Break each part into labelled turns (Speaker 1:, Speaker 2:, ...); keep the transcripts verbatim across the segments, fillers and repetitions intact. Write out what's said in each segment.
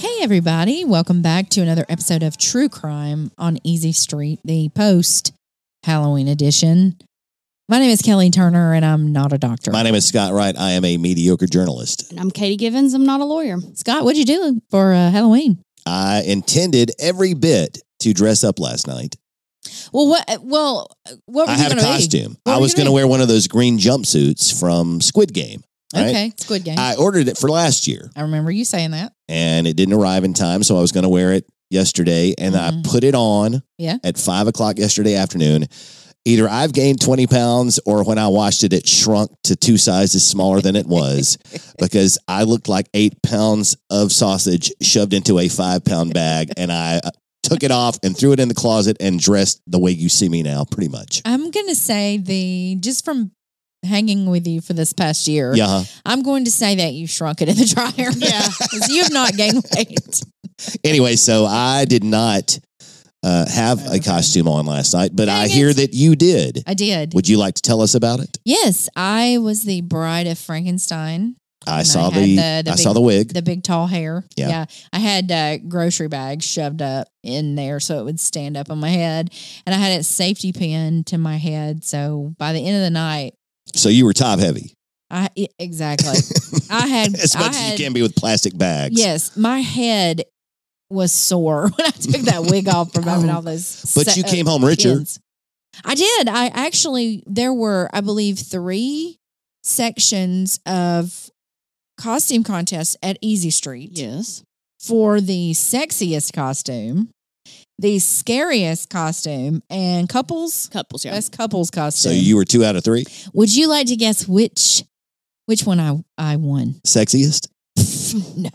Speaker 1: Hey, everybody. Welcome back to another episode of True Crime on Easy Street, the post-Halloween edition. My name is Kelly Turner, and I'm not a doctor.
Speaker 2: My name is Scott Wright. I am a mediocre journalist.
Speaker 3: And I'm Katie Givens. I'm not a lawyer.
Speaker 1: Scott, what'd you do for uh, Halloween?
Speaker 2: I intended every bit to dress up last night.
Speaker 1: Well, what Well, what were
Speaker 2: I
Speaker 1: you
Speaker 2: had a
Speaker 1: gonna
Speaker 2: costume.
Speaker 1: Be?
Speaker 2: I
Speaker 1: were
Speaker 2: was
Speaker 1: you
Speaker 2: going to
Speaker 1: gonna
Speaker 2: wear one of those green jumpsuits from Squid Game. Right?
Speaker 1: Okay, Squid Game.
Speaker 2: I ordered it for last year.
Speaker 1: I remember you saying that.
Speaker 2: And it didn't arrive in time, so I was going to wear it yesterday. And
Speaker 1: Mhm.
Speaker 2: I put it on
Speaker 1: Yeah.
Speaker 2: at five o'clock yesterday afternoon. Either I've gained twenty pounds or when I washed it, it shrunk to two sizes smaller than it was because I looked like eight pounds of sausage shoved into a five pound bag. And I took it off and threw it in the closet and dressed the way you see me now, pretty much.
Speaker 1: I'm going to say the, just from hanging with you for this past year,
Speaker 2: Yeah.
Speaker 1: I'm going to say that you shrunk it in the dryer.
Speaker 3: Yeah.
Speaker 1: 'Cause you have not gained weight.
Speaker 2: Anyway, so I did not uh, have a
Speaker 1: Okay.
Speaker 2: costume on last night, but
Speaker 1: Dang
Speaker 2: I
Speaker 1: it.
Speaker 2: hear that you did.
Speaker 1: I did.
Speaker 2: Would you like to tell us about it?
Speaker 1: Yes, I was the bride of Frankenstein.
Speaker 2: I
Speaker 1: And
Speaker 2: saw
Speaker 1: I had
Speaker 2: the,
Speaker 1: the- the
Speaker 2: I saw
Speaker 1: big-
Speaker 2: the wig.
Speaker 1: The big tall hair.
Speaker 2: Yeah.
Speaker 1: I had uh, grocery bags shoved up in there so it would stand up on my head. And I had a safety pin to my head. So by the end of the night,
Speaker 2: So you were top heavy,
Speaker 1: I e- exactly. I had
Speaker 2: as
Speaker 1: I
Speaker 2: much as
Speaker 1: had,
Speaker 2: you can be with plastic bags.
Speaker 1: Yes, my head was sore when I took that wig off from having all those.
Speaker 2: But
Speaker 1: se-
Speaker 2: you
Speaker 1: uh,
Speaker 2: came home richer.
Speaker 1: pins. I did. I actually there were, I believe, three sections of costume contests at Easy Street.
Speaker 3: Yes.
Speaker 1: For the sexiest costume, the scariest costume, and couples
Speaker 3: Couples, yeah.
Speaker 1: best couples
Speaker 2: So
Speaker 1: costume.
Speaker 2: you were two out of three.
Speaker 1: Would you like to guess which which one I I won?
Speaker 2: Sexiest?
Speaker 1: No,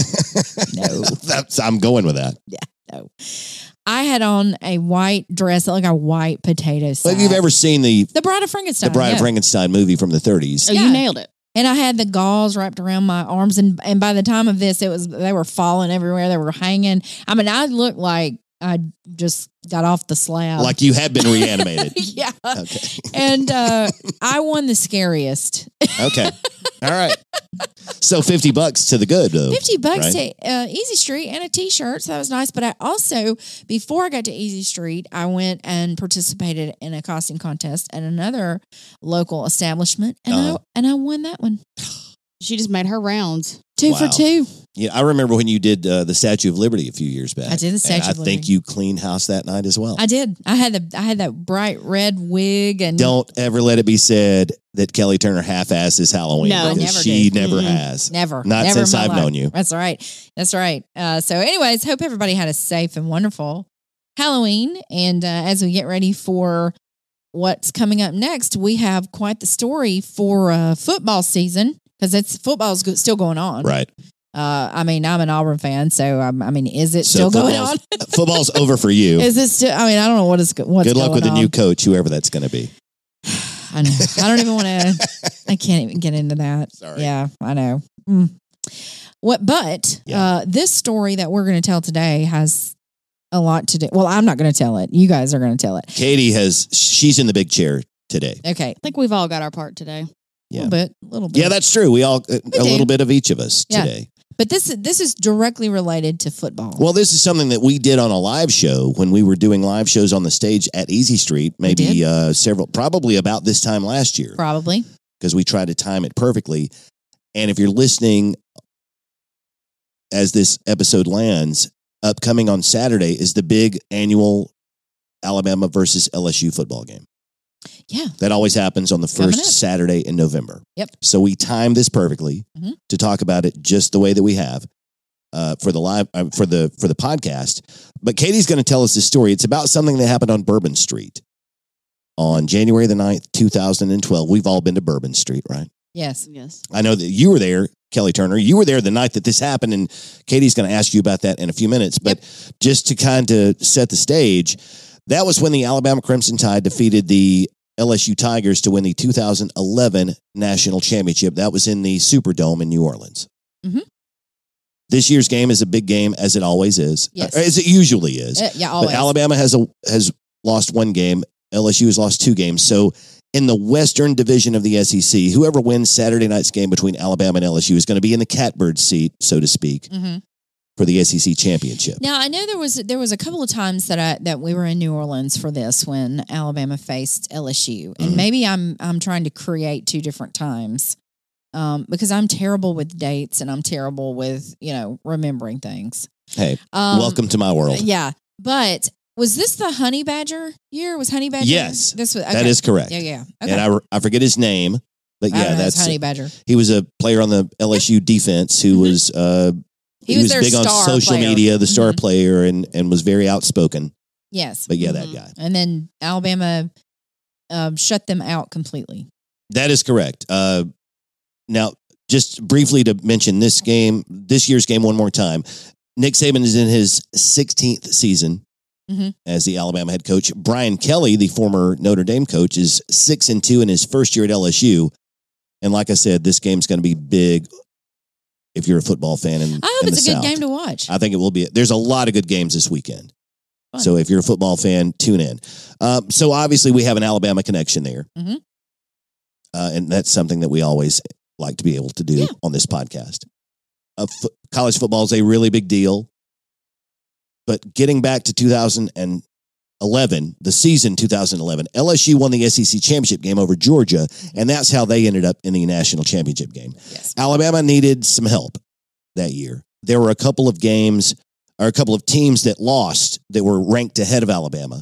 Speaker 1: no,
Speaker 2: That's, I'm going with that.
Speaker 1: no. I had on a white dress, like a white potato
Speaker 2: Well,
Speaker 1: sack.
Speaker 2: if you've ever seen the
Speaker 1: the Bride of Frankenstein,
Speaker 2: the Bride
Speaker 1: yeah.
Speaker 2: of Frankenstein movie from the thirties,
Speaker 3: Oh,
Speaker 1: Yeah.
Speaker 3: you nailed it.
Speaker 1: And I had the gauze wrapped around my arms, and and by the time of this, it was they were falling everywhere. They were hanging. I mean, I looked like I just got off the slab.
Speaker 2: like you had been reanimated.
Speaker 1: yeah.
Speaker 2: Okay.
Speaker 1: And uh, I won the scariest.
Speaker 2: Okay. All right. So fifty bucks to the good though.
Speaker 1: Fifty bucks
Speaker 2: right?
Speaker 1: to uh, Easy Street and a T-shirt, so that was nice. But I also, before I got to Easy Street, I went and participated in a costume contest at another local establishment, and
Speaker 2: Uh-huh.
Speaker 1: I and I won that one,
Speaker 3: She just made her rounds.
Speaker 1: two
Speaker 2: Wow.
Speaker 1: for two.
Speaker 2: Yeah, I remember when you did uh, the Statue of Liberty a few years back.
Speaker 1: I did the Statue
Speaker 2: and
Speaker 1: of
Speaker 2: I think
Speaker 1: Liberty.
Speaker 2: you cleaned house that night as well.
Speaker 1: I did. I had the I had that bright red wig, and
Speaker 2: Don't ever let it be said that Kelly Turner half-asses Halloween.
Speaker 3: No, I
Speaker 2: because
Speaker 1: never
Speaker 2: she
Speaker 1: did.
Speaker 2: never
Speaker 3: Mm-mm.
Speaker 2: has.
Speaker 1: never,
Speaker 2: Not
Speaker 1: never in
Speaker 2: since
Speaker 1: my
Speaker 2: I've
Speaker 1: life.
Speaker 2: known you.
Speaker 1: That's right. That's right. Uh, so, anyways, hope everybody had a safe and wonderful Halloween. And uh, as we get ready for what's coming up next, we have quite the story for uh, football season because it's football's go- still going on.
Speaker 2: Right.
Speaker 1: Uh, I mean, I'm an Auburn fan, so um, I mean, is it
Speaker 2: So
Speaker 1: still going on?
Speaker 2: football's- Football's over for you.
Speaker 1: Is it still? I mean, I don't know what is what's
Speaker 2: Good luck
Speaker 1: going
Speaker 2: with the
Speaker 1: on.
Speaker 2: new coach, whoever that's going to be.
Speaker 1: I know. I don't even want to. I can't even get into that.
Speaker 2: Sorry.
Speaker 1: Yeah, I know. Mm. What? But
Speaker 2: Yeah.
Speaker 1: uh, this story that we're going to tell today has a lot to do. Well, I'm not going to tell it. You guys are going to tell it.
Speaker 2: Katie has, she's in the big chair today.
Speaker 1: Okay,
Speaker 3: I think we've all got our part today.
Speaker 1: a
Speaker 2: Yeah.
Speaker 1: little bit, a little bit.
Speaker 2: Yeah, that's true. We all, a,
Speaker 1: do.
Speaker 2: a little bit of each of us
Speaker 1: Yeah.
Speaker 2: today.
Speaker 1: But this is this is directly related to football.
Speaker 2: Well, this is something that we did on a live show when we were doing live shows on the stage at Easy Street, maybe
Speaker 1: did?
Speaker 2: uh, several, probably about this time last year,
Speaker 1: Probably.
Speaker 2: because we tried to time it perfectly. And if you're listening as this episode lands, upcoming on Saturday is the big annual Alabama versus L S U football game.
Speaker 1: Yeah.
Speaker 2: That always happens on the
Speaker 1: Coming
Speaker 2: first
Speaker 1: up.
Speaker 2: Saturday in November.
Speaker 1: Yep.
Speaker 2: So we timed this perfectly
Speaker 1: Mhm.
Speaker 2: to talk about it just the way that we have uh, for the live uh, for the for the podcast. But Katie's going to tell us this story. It's about something that happened on Bourbon Street on January the ninth, two thousand twelve. We've all been to Bourbon Street, right?
Speaker 1: Yes.
Speaker 3: Yes.
Speaker 2: I know that you were there, Kelly Turner. You were there the night that this happened, and Katie's going to ask you about that in a few minutes. But just to kind of set the stage, that was when the Alabama Crimson Tide defeated the L S U Tigers to win the two thousand eleven national championship. That was in the Superdome in New Orleans.
Speaker 1: Mhm.
Speaker 2: This year's game is a big game, as it always is,
Speaker 1: Yes.
Speaker 2: or as it usually is.
Speaker 1: Uh, yeah. Always.
Speaker 2: But Alabama has a has lost one game. L S U has lost two games. So in the Western Division of the S E C, whoever wins Saturday night's game between Alabama and L S U is going to be in the catbird seat, so to speak.
Speaker 1: Mhm.
Speaker 2: for the S E C championship.
Speaker 1: Now I know there was there was a couple of times that I that we were in New Orleans for this when Alabama faced L S U, and
Speaker 2: Mhm.
Speaker 1: maybe I'm I'm trying to create two different times um, because I'm terrible with dates and I'm terrible with you know remembering things.
Speaker 2: Hey,
Speaker 1: Um,
Speaker 2: welcome to my world.
Speaker 1: Yeah, but was this the Honey Badger year? Was Honey Badger?
Speaker 2: Yes,
Speaker 1: this was okay.
Speaker 2: That is correct.
Speaker 1: Yeah, yeah. Okay.
Speaker 2: And I, I forget his name, but
Speaker 1: I don't
Speaker 2: yeah,
Speaker 1: know, it's
Speaker 2: that's
Speaker 1: Honey Badger.
Speaker 2: he was a player on the L S U defense who
Speaker 1: Mhm.
Speaker 2: was uh,
Speaker 1: He
Speaker 2: he,
Speaker 1: was
Speaker 2: was,
Speaker 1: their
Speaker 2: big on
Speaker 1: star
Speaker 2: social
Speaker 1: player.
Speaker 2: media, the star
Speaker 1: Mhm.
Speaker 2: player, and and was very outspoken.
Speaker 1: Yes,
Speaker 2: But yeah,
Speaker 3: Mhm.
Speaker 2: that guy.
Speaker 1: and then Alabama um, shut them out completely.
Speaker 2: That is correct. Uh, now, just briefly to mention this game, this year's game one more time. Nick Saban is in his sixteenth season
Speaker 1: Mhm.
Speaker 2: as the Alabama head coach. Brian Kelly, the former Notre Dame coach, is six and two in his first year at L S U. And like I said, this game's going to be big if you're a football fan. In,
Speaker 1: I hope
Speaker 2: in
Speaker 1: it's a
Speaker 2: the
Speaker 1: good
Speaker 2: South.
Speaker 1: game to watch.
Speaker 2: I think it will be. There's a lot of good games this weekend.
Speaker 1: Fun.
Speaker 2: So if you're a football fan, tune in. Um, so obviously we have an Alabama connection there.
Speaker 1: Mhm.
Speaker 2: Uh, and that's something that we always like to be able to do
Speaker 1: Yeah.
Speaker 2: on this podcast. Uh, f- college football is a really big deal. But getting back to two thousand eleven, the season two thousand eleven, L S U won the S E C championship game over Georgia, and that's how they ended up in the national championship game.
Speaker 1: Yes.
Speaker 2: Alabama needed some help that year. There were a couple of games or a couple of teams that lost that were ranked ahead of Alabama.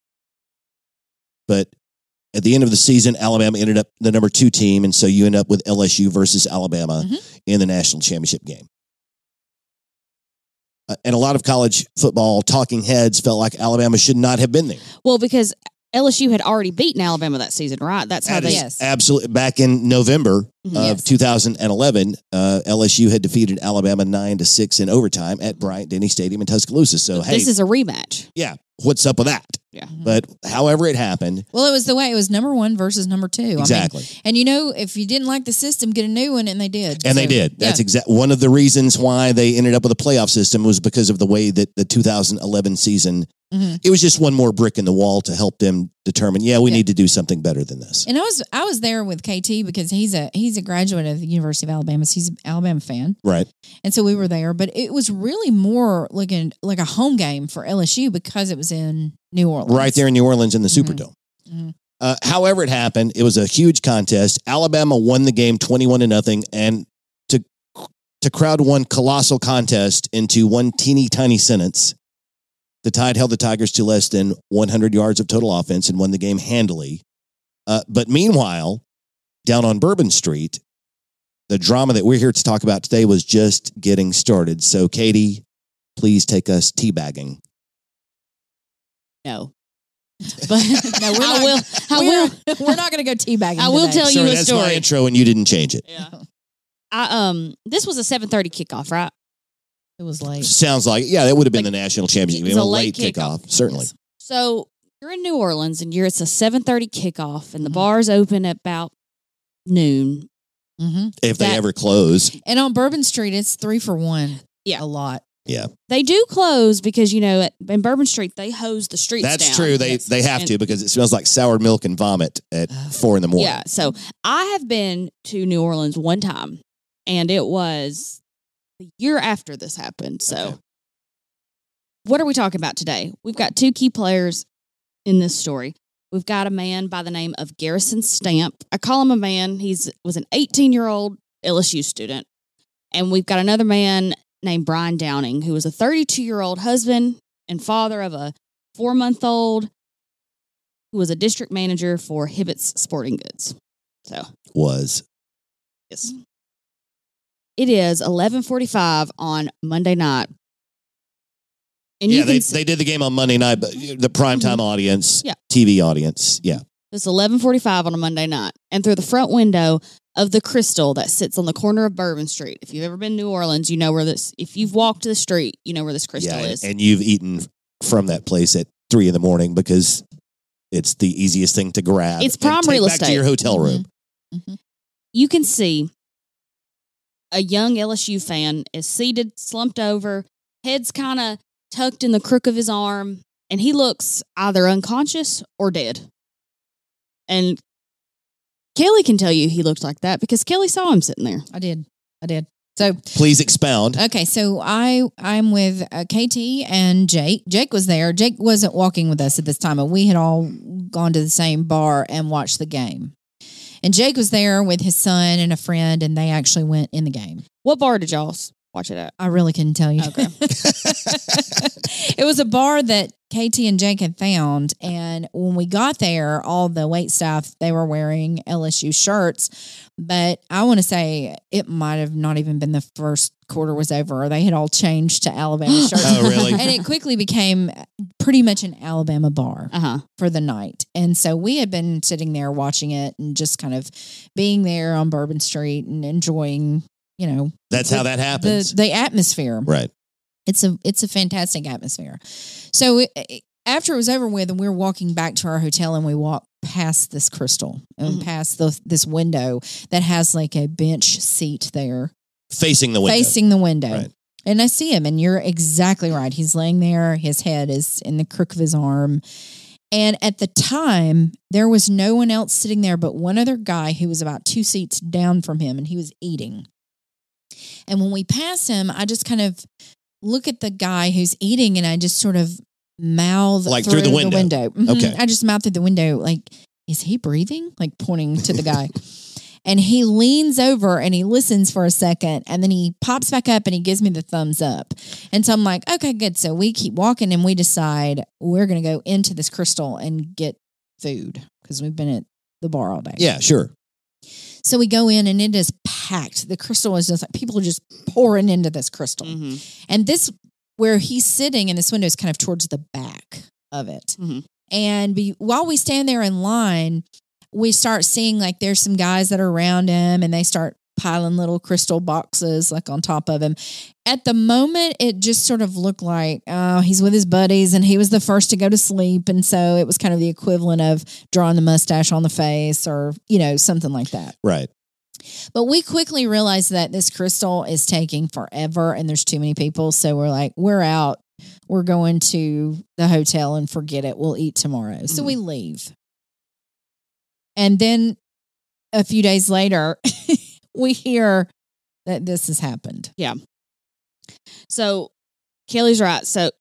Speaker 2: But at the end of the season, Alabama ended up the number two team, and so you end up with L S U versus Alabama
Speaker 1: Mhm.
Speaker 2: in the national championship game. Uh, and a lot of college football talking heads felt like Alabama should not have been there.
Speaker 3: Well, because L S U had already beaten Alabama that season, right? That's how
Speaker 2: That
Speaker 3: they.
Speaker 2: is
Speaker 1: Yes.
Speaker 2: absolutely back in November
Speaker 3: Mhm.
Speaker 2: of
Speaker 1: Yes.
Speaker 2: two thousand eleven. Uh, L S U had defeated Alabama nine to six in overtime at Bryant Denny Stadium in Tuscaloosa. So hey,
Speaker 3: This is a rematch.
Speaker 2: yeah, what's up with that?
Speaker 3: Yeah.
Speaker 2: But however it happened,
Speaker 1: Well, it was the way it was number one versus number two. I mean,
Speaker 2: exactly,
Speaker 1: and you know, if you didn't like the system, get a new one, and they did.
Speaker 2: and they
Speaker 1: So,
Speaker 2: did. That's
Speaker 1: yeah.
Speaker 2: exact. One of the reasons why they ended up with a playoff system was because of the way that the two thousand eleven season.
Speaker 1: Mhm.
Speaker 2: It was just one more brick in the wall to help them determine. Yeah, we
Speaker 1: Yeah.
Speaker 2: need to do something better than this.
Speaker 1: And I was I was there with K T because he's a he's a graduate of the University of Alabama. So he's an Alabama fan,
Speaker 2: Right.
Speaker 1: and so we were there. But it was really more looking like a home game for L S U because it was in New Orleans,
Speaker 2: Right there in New Orleans in the
Speaker 1: Mhm.
Speaker 2: Superdome.
Speaker 1: Mhm.
Speaker 2: Uh, however it happened, it was a huge contest. Alabama won the game twenty-one to nothing, and to to crowd one colossal contest into one teeny tiny sentence, the Tide held the Tigers to less than one hundred yards of total offense and won the game handily. Uh, but meanwhile, down on Bourbon Street, the drama that we're here to talk about today was just getting started. So, Katie, please take us teabagging.
Speaker 3: No. But
Speaker 1: No, we're
Speaker 3: I
Speaker 1: not-
Speaker 3: will. I
Speaker 1: we're,
Speaker 3: will.
Speaker 1: we're not going to go teabagging.
Speaker 3: I will
Speaker 1: today.
Speaker 3: tell you
Speaker 2: Sorry,
Speaker 3: a
Speaker 2: that's my
Speaker 3: story.
Speaker 2: intro, and you didn't change it.
Speaker 3: Yeah. I um. This was a seven thirty kickoff, right?
Speaker 1: It was late.
Speaker 2: Sounds like, yeah, that would have been
Speaker 3: Like,
Speaker 2: the national championship.
Speaker 3: it was
Speaker 2: game,
Speaker 3: a
Speaker 2: a
Speaker 3: late
Speaker 2: late
Speaker 3: kickoff.
Speaker 2: kickoff, certainly.
Speaker 1: Yes.
Speaker 3: So you're in New Orleans, and you're it's a seven thirty kickoff, and the
Speaker 1: Mhm.
Speaker 3: bars open at about noon.
Speaker 1: hmm
Speaker 2: If they
Speaker 3: That-
Speaker 2: ever close.
Speaker 1: And on Bourbon Street, it's three for one.
Speaker 3: Yeah.
Speaker 1: a lot.
Speaker 2: Yeah.
Speaker 3: They do close because you know at, in Bourbon Street they hose the streets
Speaker 2: That's
Speaker 3: down.
Speaker 2: true. They
Speaker 1: Yes.
Speaker 2: they have
Speaker 3: And-
Speaker 2: to because it smells like sour milk and vomit at four in the morning.
Speaker 3: Yeah. So I have been to New Orleans one time, and it was the year after this happened. So,
Speaker 2: Okay.
Speaker 3: what are we talking about today? We've got two key players in this story. We've got a man by the name of Garrison Stamp. I call him a man. He's was an eighteen year old L S U student, and we've got another man named Brian Downing, who was a thirty-two year old husband and father of a four month old, who was a district manager for Hibbett's Sporting Goods. So,
Speaker 2: Was.
Speaker 3: yes. It is eleven forty-five on Monday night. And
Speaker 2: Yeah,
Speaker 3: you
Speaker 2: they,
Speaker 3: can see,
Speaker 2: they did the game on Monday night, but the primetime audience,
Speaker 3: Yeah.
Speaker 2: T V audience. Yeah.
Speaker 3: it's eleven forty-five on a Monday night. And through the front window of the Crystal that sits on the corner of Bourbon Street. If you've ever been to New Orleans, you know where this, if you've walked the street, you know where this Crystal
Speaker 2: yeah.
Speaker 3: is.
Speaker 2: And you've eaten from that place at three in the morning because it's the easiest thing to grab.
Speaker 3: It's
Speaker 2: and
Speaker 3: prime
Speaker 2: take
Speaker 3: real
Speaker 2: back to
Speaker 3: estate.
Speaker 2: your hotel room.
Speaker 1: Mhm.
Speaker 3: You can see a young L S U fan is seated, slumped over, head's kind of tucked in the crook of his arm, and he looks either unconscious or dead. And Kelly can tell you he looked like that because Kelly saw him sitting there.
Speaker 1: I did. I did. So
Speaker 2: Please expound.
Speaker 1: okay, so I I'm with uh, K T and Jake. Jake was there. Jake wasn't walking with us at this time, but we had all gone to the same bar and watched the game. And Jake was there with his son and a friend, and they actually went in the game.
Speaker 3: What bar did y'all s- watch it at?
Speaker 1: I really couldn't tell you.
Speaker 3: Okay.
Speaker 1: It was a bar that K T and Jake had found, and when we got there, all the wait staff, they were wearing L S U shirts, but I want to say it might have not even been the first quarter was over, or they had all changed to Alabama shirts.
Speaker 2: Oh, really?
Speaker 1: And it quickly became pretty much an Alabama bar
Speaker 3: Uh huh.
Speaker 1: for the night. And so we had been sitting there watching it and just kind of being there on Bourbon Street and enjoying, you know,
Speaker 2: That's
Speaker 1: the-
Speaker 2: how that
Speaker 1: the,
Speaker 2: happens.
Speaker 1: the atmosphere.
Speaker 2: right.
Speaker 1: It's a it's a fantastic atmosphere. So it, it- after it was over with, and we were walking back to our hotel, and we walked past this crystal and
Speaker 3: Mhm.
Speaker 1: past the, this window that has like a bench seat there,
Speaker 2: Facing the window.
Speaker 1: facing the window.
Speaker 2: Right.
Speaker 1: And I see him, and you're exactly right. He's laying there. His head is in the crook of his arm. And at the time, there was no one else sitting there but one other guy who was about two seats down from him, and he was eating. And when we pass him, I just kind of look at the guy who's eating, and I just sort of mouth
Speaker 2: Like through the window.
Speaker 1: Mhm.
Speaker 2: Okay.
Speaker 1: I just mouth through the window, like, is he breathing? Like pointing to the guy. And he leans over and he listens for a second, and then he pops back up and he gives me the thumbs up. And so I'm like, okay, good. So we keep walking, and we decide we're going to go into this crystal and get food because we've been at the bar all day.
Speaker 2: Yeah, sure.
Speaker 1: So we go in, and it is packed. The crystal is just like people are just pouring into this crystal.
Speaker 3: Mm-hmm.
Speaker 1: And this, where he's sitting in this window, is kind of towards the back of it.
Speaker 3: Mhm.
Speaker 1: And be, while we stand there in line, we start seeing like there's some guys that are around him, and they start piling little crystal boxes like on top of him. At the moment, it just sort of looked like, oh, he's with his buddies, and he was the first to go to sleep. And so it was kind of the equivalent of drawing the mustache on the face, or, you know, something like that.
Speaker 2: Right.
Speaker 1: But we quickly realized that this crystal is taking forever, and there's too many people. So we're like, we're out. We're going to the hotel and forget it. We'll eat tomorrow. So
Speaker 3: Mhm.
Speaker 1: we leave. And then a few days later, we hear that this has happened.
Speaker 3: So Kelly's right. So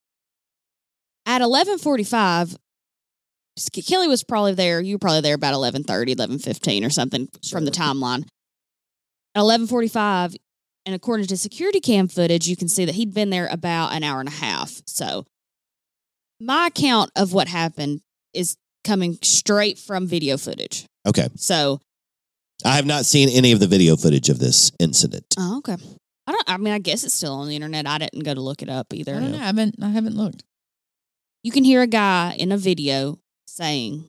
Speaker 3: at eleven forty-five, Kelly was probably there. You were probably there about eleven thirty, eleven fifteen or something from the timeline. At eleven forty-five, and according to security cam footage, you can see that he'd been there about an hour and a half. So my account of what happened is coming straight from video footage.
Speaker 2: Okay.
Speaker 3: So,
Speaker 2: I have not seen any of the video footage of this incident.
Speaker 3: oh, okay. I don't. I mean, I guess it's still on the internet. I didn't go to look it up either.
Speaker 1: I don't know. I haven't, I haven't looked.
Speaker 3: You can hear a guy in a video saying,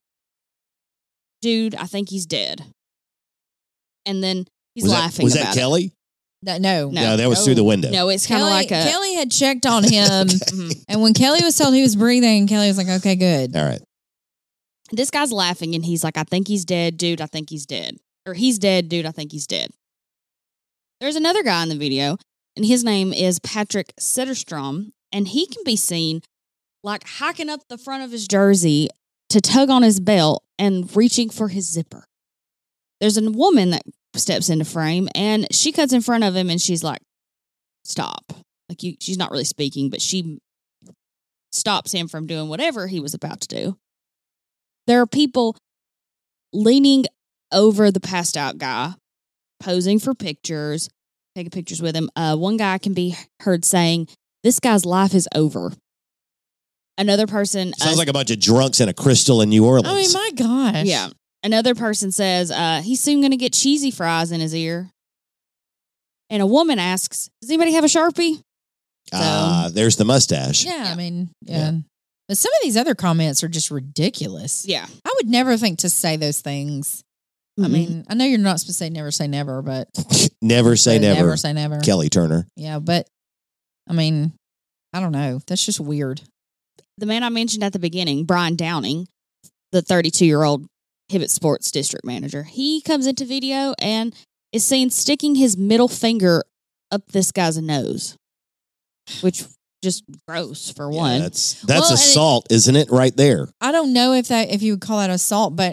Speaker 3: "Dude, I think he's dead," and then he's
Speaker 2: was
Speaker 3: laughing.
Speaker 2: That, was
Speaker 3: about
Speaker 2: that Kelly?
Speaker 1: No, no.
Speaker 3: No.
Speaker 2: No, that was
Speaker 1: No.
Speaker 2: through the window.
Speaker 3: It. No, it's kind of
Speaker 1: Kelly,
Speaker 3: like a.
Speaker 1: Kelly had checked on him.
Speaker 3: Mhm.
Speaker 1: And when Kelly was told he was breathing, Kelly was like, okay, good.
Speaker 2: All right.
Speaker 3: This guy's laughing, and he's like, "I think he's dead, dude. I think he's dead, or he's dead, dude. I think he's dead." There's another guy in the video, and his name is Patrick Setterstrom, and he can be seen like hiking up the front of his jersey to tug on his belt and reaching for his zipper. There's a woman that steps into frame, and she cuts in front of him, and she's like, "Stop!" Like you, she's not really speaking, but she stops him from doing whatever he was about to do. There are people leaning over the passed out guy, posing for pictures, taking pictures with him. Uh, one guy can be heard saying, "This guy's life is over." Another person,
Speaker 2: Sounds
Speaker 3: uh,
Speaker 2: like a bunch of drunks in a crystal in New Orleans.
Speaker 1: I mean, my gosh.
Speaker 3: yeah. Another person says, uh, "He's soon going to get cheesy fries in his ear." And a woman asks, "Does anybody have a Sharpie?"
Speaker 2: Ah, there's the mustache.
Speaker 1: Yeah,
Speaker 3: Yeah.
Speaker 1: I mean, yeah.
Speaker 2: Yeah.
Speaker 1: But some of these other comments are just ridiculous.
Speaker 3: Yeah.
Speaker 1: I would never think to say those things. I
Speaker 3: Mhm.
Speaker 1: mean, I know you're not supposed to say never say never, but
Speaker 2: Never say
Speaker 1: but
Speaker 2: never.
Speaker 1: Never say never.
Speaker 2: Kelly Turner.
Speaker 1: Yeah, but I mean, I don't know. That's just weird.
Speaker 3: The man I mentioned at the beginning, Brian Downing, the thirty-two-year-old Hibbett Sports district manager, he comes into video and is seen sticking his middle finger up this guy's nose, which just gross for
Speaker 2: Yeah,
Speaker 3: one.
Speaker 2: that's that's
Speaker 1: Well, and it-
Speaker 2: assault, isn't it? Right there.
Speaker 1: I don't know if that if you would call that assault, but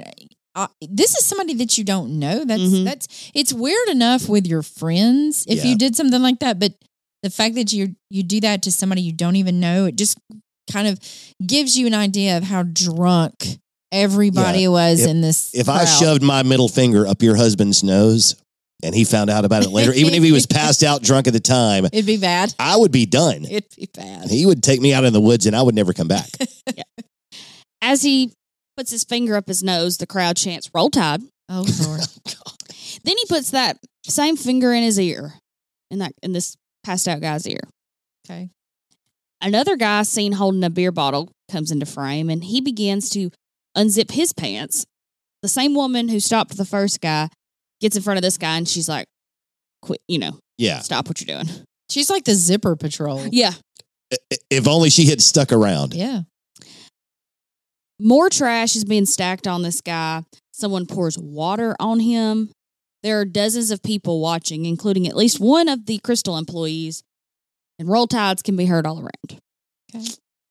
Speaker 1: uh, this is somebody that you don't know. That's
Speaker 3: Mhm.
Speaker 1: that's it's weird enough with your friends if
Speaker 2: Yeah.
Speaker 1: you did something like that, but the fact that you you do that to somebody you don't even know, it just kind of gives you an idea of how drunk everybody was
Speaker 2: If-
Speaker 1: in this.
Speaker 2: If I
Speaker 1: crowd.
Speaker 2: shoved my middle finger up your husband's nose and he found out about it later, even if he was passed out drunk at the time,
Speaker 1: it'd be bad.
Speaker 2: I would be done.
Speaker 1: It'd be bad.
Speaker 2: He would take me out in the woods and I would never come back.
Speaker 3: As he puts his finger up his nose, the crowd chants, "Roll Tide."
Speaker 1: Oh Lord.
Speaker 3: Then he puts that same finger in his ear, in that in this passed out guy's ear.
Speaker 1: Okay.
Speaker 3: Another guy seen holding a beer bottle comes into frame, and he begins to unzip his pants. The same woman who stopped the first guy gets in front of this guy, and she's like, "Quit! You know,
Speaker 2: Yeah.
Speaker 3: stop what you're doing."
Speaker 1: She's like the zipper patrol.
Speaker 3: Yeah.
Speaker 2: If only she had stuck around.
Speaker 1: Yeah.
Speaker 3: More trash is being stacked on this guy. Someone pours water on him. There are dozens of people watching, including at least one of the Crystal employees, and roll tides can be heard all around.
Speaker 1: Okay.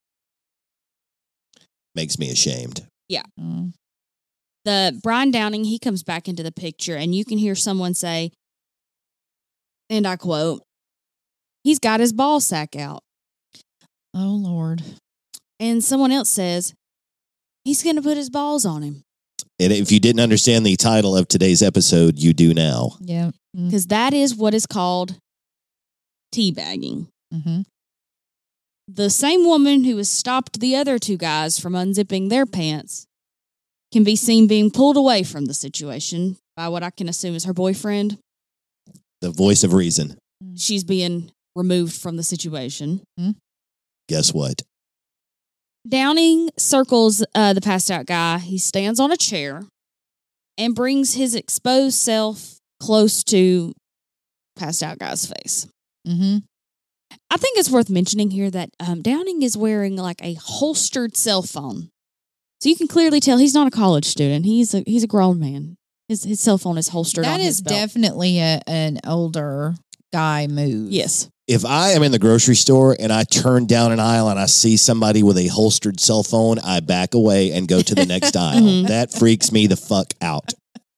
Speaker 2: Makes me ashamed.
Speaker 1: Mm.
Speaker 3: The Brian Downing, he comes back into the picture, and you can hear someone say, and I quote, "He's got his ball sack out."
Speaker 1: Oh Lord.
Speaker 3: And someone else says, "He's going to put his balls on him."
Speaker 2: And if you didn't understand the title of today's episode, you do now.
Speaker 1: Yeah. Mm.
Speaker 3: Because that is what is called teabagging.
Speaker 1: Mm-hmm.
Speaker 3: The same woman who has stopped the other two guys from unzipping their pants can be seen being pulled away from the situation by what I can assume is her boyfriend.
Speaker 2: The voice of reason.
Speaker 3: She's being removed from the situation.
Speaker 2: Guess what?
Speaker 3: Downing circles uh, the passed out guy. He stands on a chair and brings his exposed self close to passed out guy's face.
Speaker 1: Mm-hmm.
Speaker 3: I think it's worth mentioning here that um, Downing is wearing like a holstered cell phone. So you can clearly tell he's not a college student. He's a he's a grown man. His his cell phone is holstered on
Speaker 1: That
Speaker 3: his
Speaker 1: is
Speaker 3: belt.
Speaker 1: definitely a, an older guy move.
Speaker 3: Yes.
Speaker 2: If I am in the grocery store and I turn down an aisle and I see somebody with a holstered cell phone, I back away and go to the next aisle.
Speaker 3: Mhm.
Speaker 2: That freaks me the fuck out.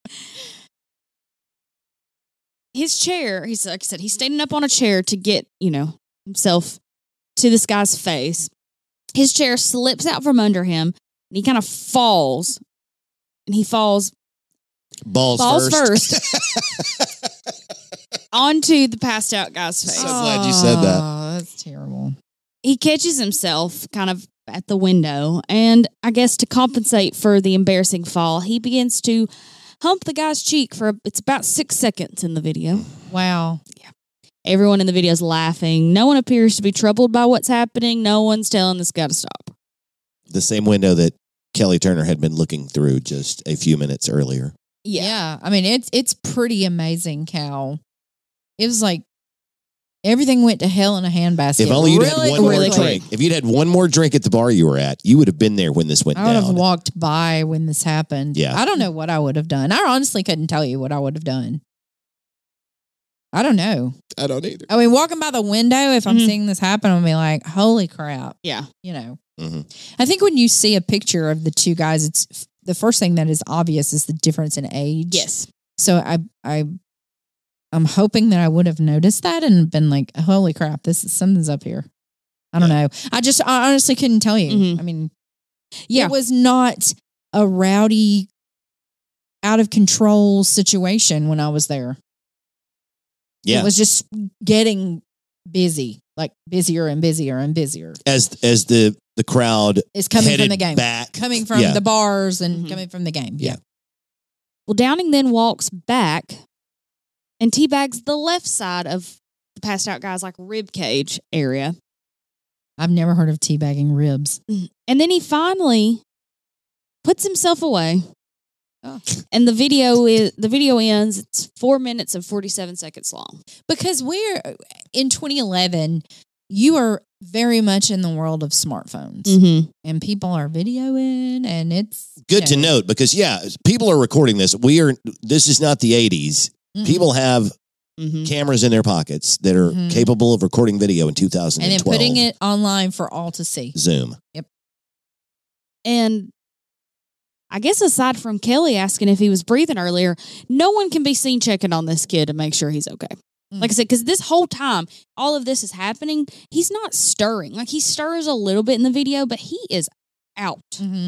Speaker 3: His chair, he's like I said, he's standing up on a chair to get, you know, himself to this guy's face. His chair slips out from under him and he kind of falls. And he falls
Speaker 2: Balls,
Speaker 3: balls
Speaker 2: first.
Speaker 3: first onto the passed out guy's face.
Speaker 2: So glad you said that.
Speaker 1: Oh, that's terrible.
Speaker 3: He catches himself kind of at the window, and I guess to compensate for the embarrassing fall, he begins to hump the guy's cheek for it's about six seconds in the video.
Speaker 1: Wow.
Speaker 3: Everyone in the video is laughing. No one appears to be troubled by what's happening. No one's telling this guy to stop.
Speaker 2: The same window that Kelly Turner had been looking through just a few minutes earlier.
Speaker 1: Yeah. I mean, it's it's pretty amazing, Cal. It was like everything went to hell in a handbasket.
Speaker 2: If only you'd
Speaker 1: really,
Speaker 2: had one
Speaker 3: really
Speaker 2: more
Speaker 3: quick.
Speaker 2: drink. If you'd had one more drink at the bar you were at, you would have been there when this went
Speaker 1: I would
Speaker 2: down.
Speaker 1: have walked by when this happened.
Speaker 2: Yeah.
Speaker 1: I don't know what I would have done. I honestly couldn't tell you what I would have done. I don't know.
Speaker 2: I don't either.
Speaker 1: I mean, walking by the window, if I'm
Speaker 3: Mhm.
Speaker 1: seeing this happen, I'm gonna be like, holy crap.
Speaker 3: Yeah.
Speaker 1: You know,
Speaker 2: Mhm.
Speaker 1: I think when you see a picture of the two guys, it's the first thing that is obvious is the difference in age.
Speaker 3: Yes.
Speaker 1: So I, I, I'm hoping that I would have noticed that and been like, holy crap, this is something's up here. I don't know. I just, I honestly couldn't tell you.
Speaker 3: Mhm.
Speaker 1: I mean,
Speaker 3: Yeah.
Speaker 1: it was not a rowdy, out of control situation when I was there.
Speaker 2: Yeah.
Speaker 1: It was just getting busy, like busier and busier and busier.
Speaker 2: as as the the crowd
Speaker 1: It's coming
Speaker 2: headed
Speaker 1: from the game,
Speaker 2: back,
Speaker 1: coming from
Speaker 2: yeah.
Speaker 1: the bars and
Speaker 3: Mhm.
Speaker 1: coming from the game.
Speaker 2: Yeah.
Speaker 3: Well, Downing then walks back and teabags the left side of the passed out guy's like rib cage area.
Speaker 1: I've never heard of teabagging ribs.
Speaker 3: And then he finally puts himself away.
Speaker 1: Oh.
Speaker 3: And the video is the video ends. It's four minutes and forty seven seconds long.
Speaker 1: Because we're in twenty eleven, you are very much in the world of smartphones
Speaker 3: Mm-hmm.
Speaker 1: and people are videoing and it's
Speaker 2: Good to
Speaker 1: you know,
Speaker 2: note because yeah, people are recording this. We are. This is not the eighties.
Speaker 1: mm-mm.
Speaker 2: People have
Speaker 3: Mm-hmm.
Speaker 2: cameras in their pockets that are
Speaker 1: Mhm.
Speaker 2: capable of recording video in two thousand
Speaker 1: and
Speaker 2: twelve.
Speaker 1: then putting it online for all to see.
Speaker 2: Zoom.
Speaker 3: And I guess aside from Kelly asking if he was breathing earlier, no one can be seen checking on this kid to make sure he's okay.
Speaker 1: Mm.
Speaker 3: Like I said, because this whole time, all of this is happening, he's not stirring. Like he stirs a little bit in the video, but he is out.
Speaker 1: Mm-hmm.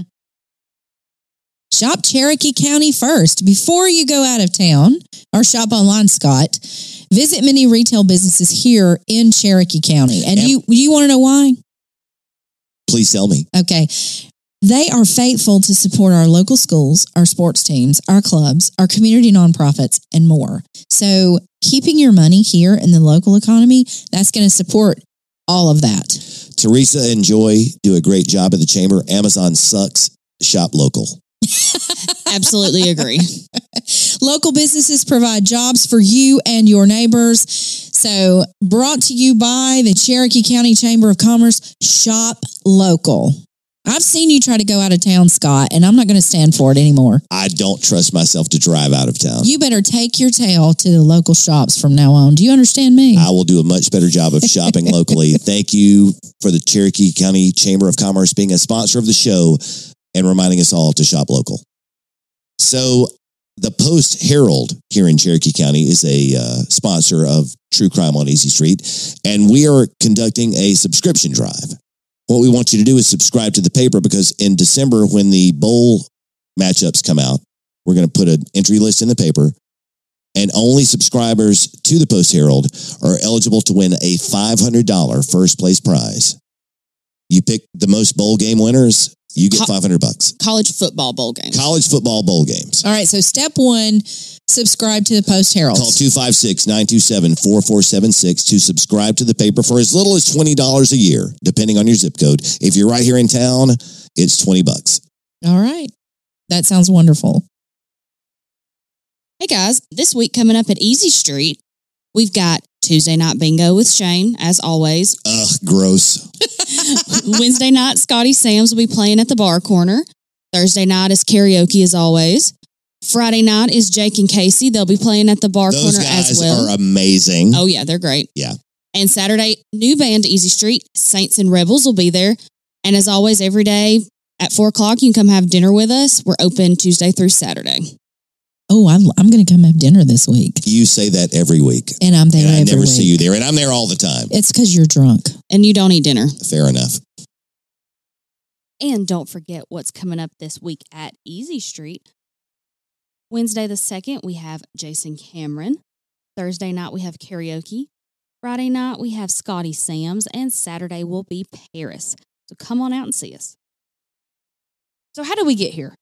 Speaker 1: Shop Cherokee County first. Before you go out of town or shop online, Scott, visit many retail businesses here in Cherokee County. And
Speaker 2: Yep.
Speaker 1: you you want to know why?
Speaker 2: Please tell me.
Speaker 1: Okay. They are faithful to support our local schools, our sports teams, our clubs, our community nonprofits, and more. So keeping your money here in the local economy, that's going to support all of that.
Speaker 2: Teresa and Joy do a great job at the chamber. Amazon sucks. Shop local.
Speaker 3: Absolutely agree.
Speaker 1: Local businesses provide jobs for you and your neighbors. So brought to you by the Cherokee County Chamber of Commerce. Shop local. I've seen you try to go out of town, Scott, and I'm not going to stand for it anymore.
Speaker 2: I don't trust myself to drive out of town.
Speaker 1: You better take your tail to the local shops from now on. Do you understand me?
Speaker 2: I will do a much better job of shopping locally. Thank you for the Cherokee County Chamber of Commerce being a sponsor of the show and reminding us all to shop local. So the Post Herald here in Cherokee County is a uh, sponsor of True Crime on Easy Street, and we are conducting a subscription drive. What we want you to do is subscribe to the paper because in December, when the bowl matchups come out, we're going to put an entry list in the paper, and only subscribers to the Post Herald are eligible to win a five hundred dollars first place prize. You pick the most bowl game winners, you get five hundred bucks.
Speaker 3: College football bowl games.
Speaker 2: College football bowl games.
Speaker 1: All right, so step one, subscribe to the Post Herald.
Speaker 2: Call two five six, nine two seven, four four seven six to subscribe to the paper for as little as twenty dollars a year, depending on your zip code. If you're right here in town, it's twenty bucks.
Speaker 1: All right. That sounds wonderful.
Speaker 3: Hey guys, this week coming up at Easy Street, we've got Tuesday night bingo with Shane, as always.
Speaker 2: Ugh, gross.
Speaker 3: Wednesday night, Scotty Sam's will be playing at the bar corner. Thursday night is karaoke, as always. Friday night is Jake and Casey. They'll be playing at the bar
Speaker 2: Those
Speaker 3: corner
Speaker 2: guys
Speaker 3: as well.
Speaker 2: are amazing.
Speaker 3: Oh, yeah, they're great.
Speaker 2: Yeah.
Speaker 3: And Saturday, new band to Easy Street, Saints and Rebels will be there. And as always, every day at four o'clock, you can come have dinner with us. We're open Tuesday through Saturday.
Speaker 1: Oh, I'm, I'm going to come have dinner this week.
Speaker 2: You say that every week.
Speaker 1: And I'm there
Speaker 2: And I
Speaker 1: every
Speaker 2: never
Speaker 1: week.
Speaker 2: see you there, and I'm there all the time.
Speaker 1: It's because you're drunk.
Speaker 3: And you don't eat dinner.
Speaker 2: Fair enough.
Speaker 3: And don't forget what's coming up this week at Easy Street. Wednesday the second, we have Jason Cameron. Thursday night, we have karaoke. Friday night, we have Scotty Sam's. And Saturday will be Paris. So come on out and see us. So how did we get here?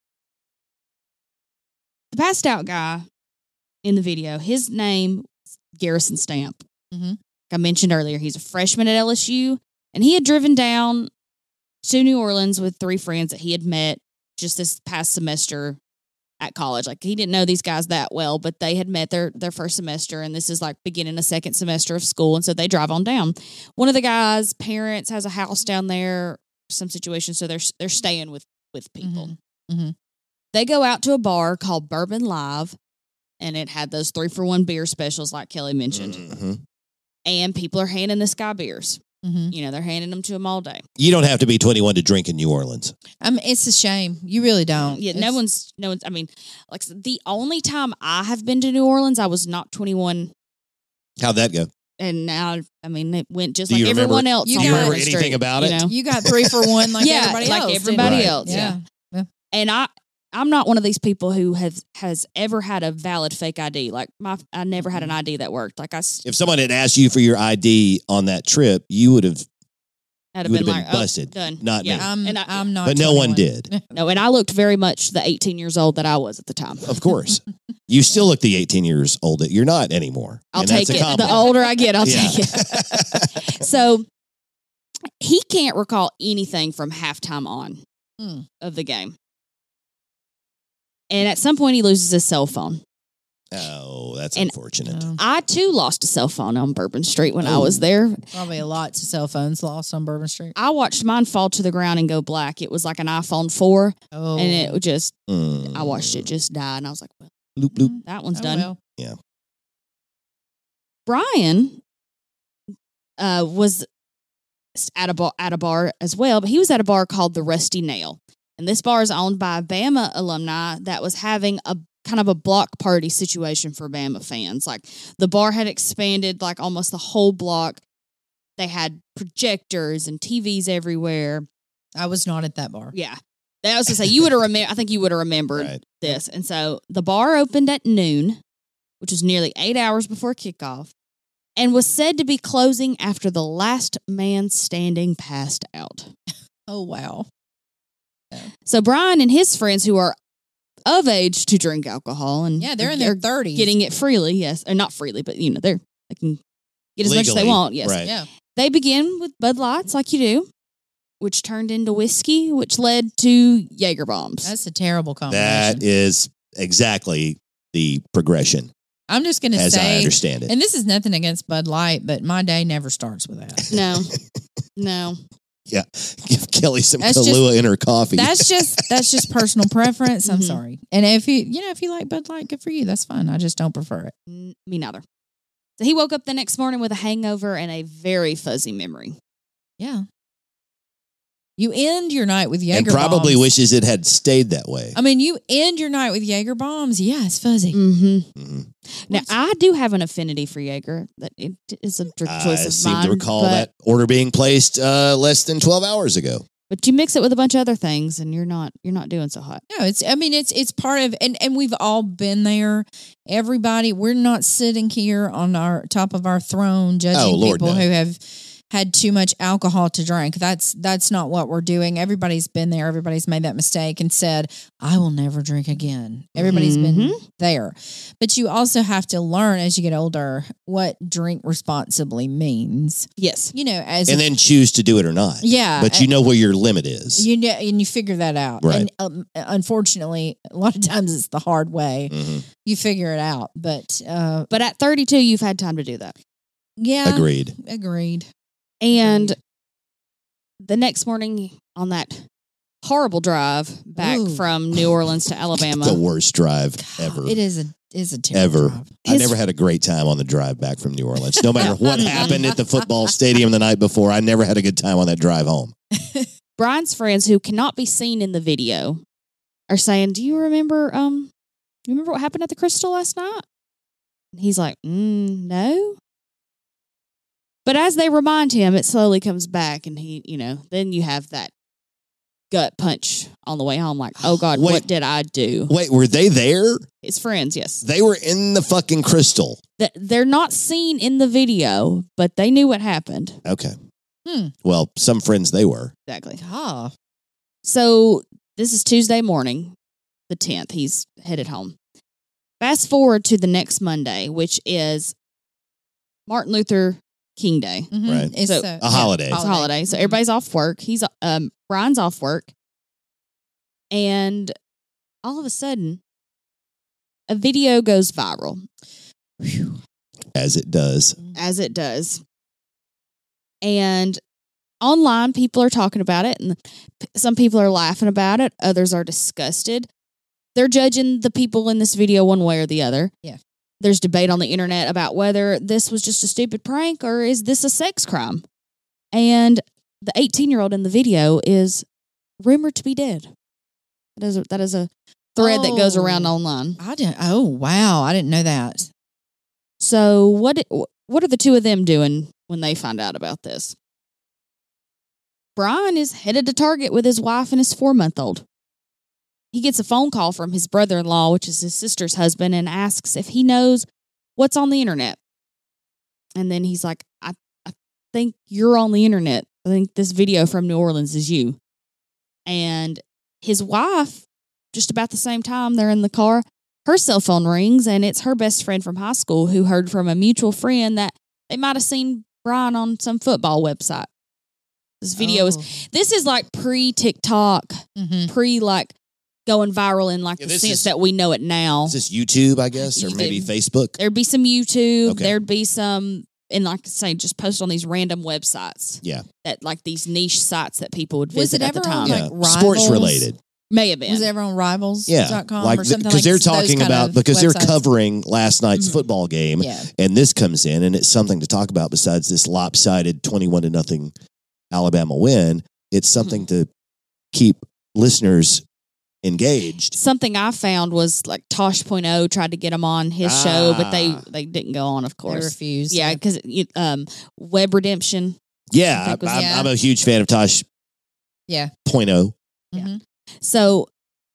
Speaker 3: The passed out guy in the video, his name is Garrison Stamp.
Speaker 1: Mm-hmm.
Speaker 3: Like I mentioned earlier, he's a freshman at L S U, and he had driven down to New Orleans with three friends that he had met just this past semester at college. Like he didn't know these guys that well, but they had met their their first semester, and this is like beginning a second semester of school, and so they drive on down. One of the guys' parents has a house down there, some situation, so they're they're staying with with people.
Speaker 1: Mm-hmm. Mm-hmm.
Speaker 3: They go out to a bar called Bourbon Live, and it had those three for one beer specials, like Kelly mentioned.
Speaker 2: Mm-hmm.
Speaker 3: And people are handing this guy beers.
Speaker 1: Mm-hmm.
Speaker 3: You know, they're handing them to him all day.
Speaker 2: You don't have to be twenty-one to drink in New Orleans.
Speaker 1: I mean, it's a shame. You really don't.
Speaker 3: Yeah, no
Speaker 1: It's-
Speaker 3: one's, no one's, I mean, like the only time I have been to New Orleans, I was not twenty-one.
Speaker 2: How'd that go?
Speaker 3: And now, I mean, it went just
Speaker 2: Do
Speaker 3: like
Speaker 2: you remember-
Speaker 3: everyone else.
Speaker 1: you
Speaker 3: on
Speaker 1: got-
Speaker 3: Bourbon
Speaker 2: remember
Speaker 3: Street,
Speaker 2: anything about
Speaker 3: you
Speaker 2: it?
Speaker 3: know?
Speaker 1: You got three for one like
Speaker 3: Yeah,
Speaker 1: everybody
Speaker 3: like
Speaker 1: else.
Speaker 3: everybody
Speaker 1: didn't you?
Speaker 3: else,
Speaker 1: Yeah.
Speaker 3: yeah. And I, I'm not one of these people who have has ever had a valid fake I D. Like my, I never had an I D that worked. Like I s-
Speaker 2: If someone had asked you for your I D on that trip, you would have,
Speaker 3: had
Speaker 2: you
Speaker 3: been
Speaker 2: would have been
Speaker 3: like, oh,
Speaker 2: busted.
Speaker 3: done.
Speaker 2: Not me.
Speaker 1: I'm,
Speaker 3: And I-
Speaker 1: I'm not.
Speaker 2: but no one
Speaker 1: twenty-one.
Speaker 2: did.
Speaker 3: No, and I looked very much the eighteen years old that I was at the time.
Speaker 2: Of course. You still look the eighteen years old that you're not anymore.
Speaker 3: I'll
Speaker 2: And
Speaker 3: take
Speaker 2: that's a
Speaker 3: it. The
Speaker 2: compliment.
Speaker 3: older I get, I'll
Speaker 2: Yeah.
Speaker 3: take it. So he can't recall anything from halftime on
Speaker 1: Hmm.
Speaker 3: of the game. And at some point, he loses his cell phone.
Speaker 2: Oh, that's
Speaker 3: And-
Speaker 2: unfortunate.
Speaker 1: Oh,
Speaker 3: I, too, lost a cell phone on Bourbon Street when I
Speaker 2: Oh.
Speaker 3: was there.
Speaker 1: probably a lot to cell phones lost on Bourbon Street.
Speaker 3: I watched mine fall to the ground and go black. It was like an iPhone four,
Speaker 1: Oh,
Speaker 3: and it would just,
Speaker 2: Mm.
Speaker 3: I watched it just die. And I was like, well,
Speaker 2: Bloop, bloop.
Speaker 3: that one's
Speaker 1: Oh,
Speaker 3: done.
Speaker 1: well.
Speaker 3: Brian uh, was at a bar, at a bar as well, but he was at a bar called the Rusty Nail. And this bar is owned by a Bama alumni that was having a kind of a block party situation for Bama fans. Like the bar had expanded like almost the whole block. They had projectors and T Vs everywhere.
Speaker 1: I was not at that bar.
Speaker 3: Yeah. I was to say, you would have remembered, I think you would have remembered
Speaker 2: Right.
Speaker 3: this. And so the bar opened at noon, which was nearly eight hours before kickoff, and was said to be closing after the last man standing passed out.
Speaker 1: Oh, wow.
Speaker 3: So Brian and his friends who are of age to drink alcohol and
Speaker 1: Yeah, they're in their thirties.
Speaker 3: getting it freely, yes, or not freely, but you know, they're they can get as much as they
Speaker 2: Legally,
Speaker 3: want, yes.
Speaker 2: right.
Speaker 1: Yeah.
Speaker 3: They begin with Bud Lights like you do, which turned into whiskey, which led to Jaeger bombs.
Speaker 1: That's a terrible combination.
Speaker 2: That is exactly the progression,
Speaker 1: I'm just going to
Speaker 2: as I
Speaker 1: say,
Speaker 2: understand it.
Speaker 1: and this is nothing against Bud Light, but my day never starts with that.
Speaker 3: No, no.
Speaker 2: Yeah, give Kelly some
Speaker 1: That's
Speaker 2: Kahlua in her coffee.
Speaker 1: That's just that's just personal preference. I'm
Speaker 3: Mhm.
Speaker 1: sorry. And if you you know if you like Bud Light, good for you. That's fine. I just don't prefer it.
Speaker 3: N- me neither. So he woke up the next morning with a hangover and a very fuzzy memory.
Speaker 1: Yeah. You end your night with
Speaker 2: and
Speaker 1: Jaeger
Speaker 2: probably
Speaker 1: bombs.
Speaker 2: wishes it had stayed that way.
Speaker 1: I mean, you end your night with Jaeger bombs. Yeah, it's fuzzy.
Speaker 3: Mm-hmm.
Speaker 2: Mhm.
Speaker 3: Now, I do have an affinity for Jaeger. That it is a dr-
Speaker 2: I
Speaker 3: choice of
Speaker 2: seem
Speaker 3: mine.
Speaker 2: to recall
Speaker 3: but,
Speaker 2: that order being placed uh, less than twelve hours ago.
Speaker 3: But you mix it with a bunch of other things, and you're not you're not doing so hot.
Speaker 1: No, it's I mean it's it's part of and and we've all been there. Everybody, we're not sitting here on our top of our throne judging
Speaker 2: Oh, Lord,
Speaker 1: people
Speaker 2: no.
Speaker 1: who have had too much alcohol to drink. That's that's not what we're doing. Everybody's been there. Everybody's made that mistake and said, "I will never drink again." Everybody's been
Speaker 3: Mhm.
Speaker 1: there. But you also have to learn as you get older what drink responsibly means.
Speaker 3: Yes.
Speaker 1: You know, as
Speaker 2: And
Speaker 1: a-
Speaker 2: then choose to do it or not.
Speaker 1: yeah,
Speaker 2: But you know where your limit is.
Speaker 1: you know, and you figure that out.
Speaker 2: Right.
Speaker 1: And um, unfortunately, a lot of times it's the hard way.
Speaker 2: Mhm.
Speaker 1: You figure it out. But uh,
Speaker 3: But at thirty-two, you've had time to do that.
Speaker 1: yeah,
Speaker 2: Agreed.
Speaker 1: agreed.
Speaker 3: And the next morning on that horrible drive back
Speaker 1: Ooh.
Speaker 3: from New Orleans to Alabama,
Speaker 2: The worst drive ever.
Speaker 1: It is a is a terrible
Speaker 2: Ever.
Speaker 1: drive.
Speaker 2: I
Speaker 3: His-
Speaker 2: never had a great time on the drive back from New Orleans. No matter what happened at the football stadium the night before, I never had a good time on that drive home.
Speaker 3: Brian's friends who cannot be seen in the video are saying, "Do you remember? Um, do you remember what happened at the Crystal last night?" And he's like, mm, "No." But as they remind him, it slowly comes back, and he, you know, then you have that gut punch on the way home, like, "Oh God,
Speaker 2: Wait.
Speaker 3: what did I do?"
Speaker 2: Wait, were they there?
Speaker 3: His friends, yes,
Speaker 2: They were in the fucking Crystal.
Speaker 3: Th- they're not seen in the video, but they knew what happened.
Speaker 2: Okay.
Speaker 1: Hmm.
Speaker 2: Well, some friends they were.
Speaker 3: Exactly.
Speaker 1: Ah,
Speaker 3: So this is Tuesday morning, the tenth. He's headed home. Fast forward to the next Monday, which is Martin Luther King Day.
Speaker 1: mhm.
Speaker 2: Right.
Speaker 1: It's
Speaker 3: So-
Speaker 1: a,
Speaker 2: A holiday.
Speaker 3: It's a holiday, so
Speaker 1: Mhm.
Speaker 3: everybody's off work. He's um Brian's off work, and all of a sudden, a video goes viral,
Speaker 2: As it does.
Speaker 3: as it does, and online people are talking about it, and p- some people are laughing about it. Others are disgusted. They're judging the people in this video one way or the other.
Speaker 1: Yeah.
Speaker 3: There's debate on the internet about whether this was just a stupid prank or is this a sex crime. And the eighteen-year-old in the video is rumored to be dead. That is a, that is a thread that goes around
Speaker 1: Oh.
Speaker 3: online.
Speaker 1: I didn't. Oh wow, I didn't know that.
Speaker 3: So what did- what are the two of them doing when they find out about this? Brian is headed to Target with his wife and his four-month-old. He gets a phone call from his brother-in-law, which is his sister's husband, and asks if he knows what's on the internet. And then he's like, I, I think you're on the internet. I think this video from New Orleans is you. And his wife, just about the same time they're in the car, her cell phone rings, and it's her best friend from high school who heard from a mutual friend that they might have seen Brian on some football website. This video
Speaker 1: Oh.
Speaker 3: is, this is like pre-TikTok,
Speaker 1: Mhm.
Speaker 3: pre like going viral in like
Speaker 2: Yeah,
Speaker 3: the
Speaker 2: this
Speaker 3: sense
Speaker 2: is-
Speaker 3: that we know it now.
Speaker 2: Is this YouTube, I guess, or
Speaker 3: You
Speaker 2: maybe
Speaker 3: did.
Speaker 2: Facebook?
Speaker 3: There'd be some YouTube.
Speaker 2: Okay.
Speaker 3: There'd be some, and like I say, just post on these random websites.
Speaker 2: Yeah.
Speaker 3: That like these niche sites that people would
Speaker 1: Was
Speaker 3: visit
Speaker 1: it
Speaker 3: at the
Speaker 1: ever on,
Speaker 3: time.
Speaker 1: like,
Speaker 2: Yeah. Sports
Speaker 1: Rivals?
Speaker 2: related.
Speaker 3: May have been.
Speaker 1: Was it ever on rivals
Speaker 2: Yeah.
Speaker 1: dot com
Speaker 2: Like
Speaker 1: or something
Speaker 2: because
Speaker 1: like
Speaker 2: they're
Speaker 1: those
Speaker 2: talking
Speaker 1: kind
Speaker 2: about
Speaker 1: of
Speaker 2: because they're
Speaker 1: websites?
Speaker 2: covering last night's
Speaker 1: Mhm.
Speaker 2: football game
Speaker 1: Yeah.
Speaker 2: and this comes in and it's something to talk about besides this lopsided twenty-one to nothing Alabama win. It's something
Speaker 1: Mm-hmm.
Speaker 2: to keep listeners engaged.
Speaker 3: Something I found was like Tosh point oh tried to get him on his show, but they
Speaker 2: Ah.
Speaker 3: they didn't go on, of
Speaker 1: They
Speaker 3: course.
Speaker 1: refused.
Speaker 3: Yeah, because um, Web Redemption.
Speaker 2: Yeah,
Speaker 3: I think was-
Speaker 2: I'm,
Speaker 1: Yeah.
Speaker 2: I'm a huge fan of Tosh
Speaker 1: Yeah.
Speaker 2: point oh.
Speaker 1: Mhm.
Speaker 3: So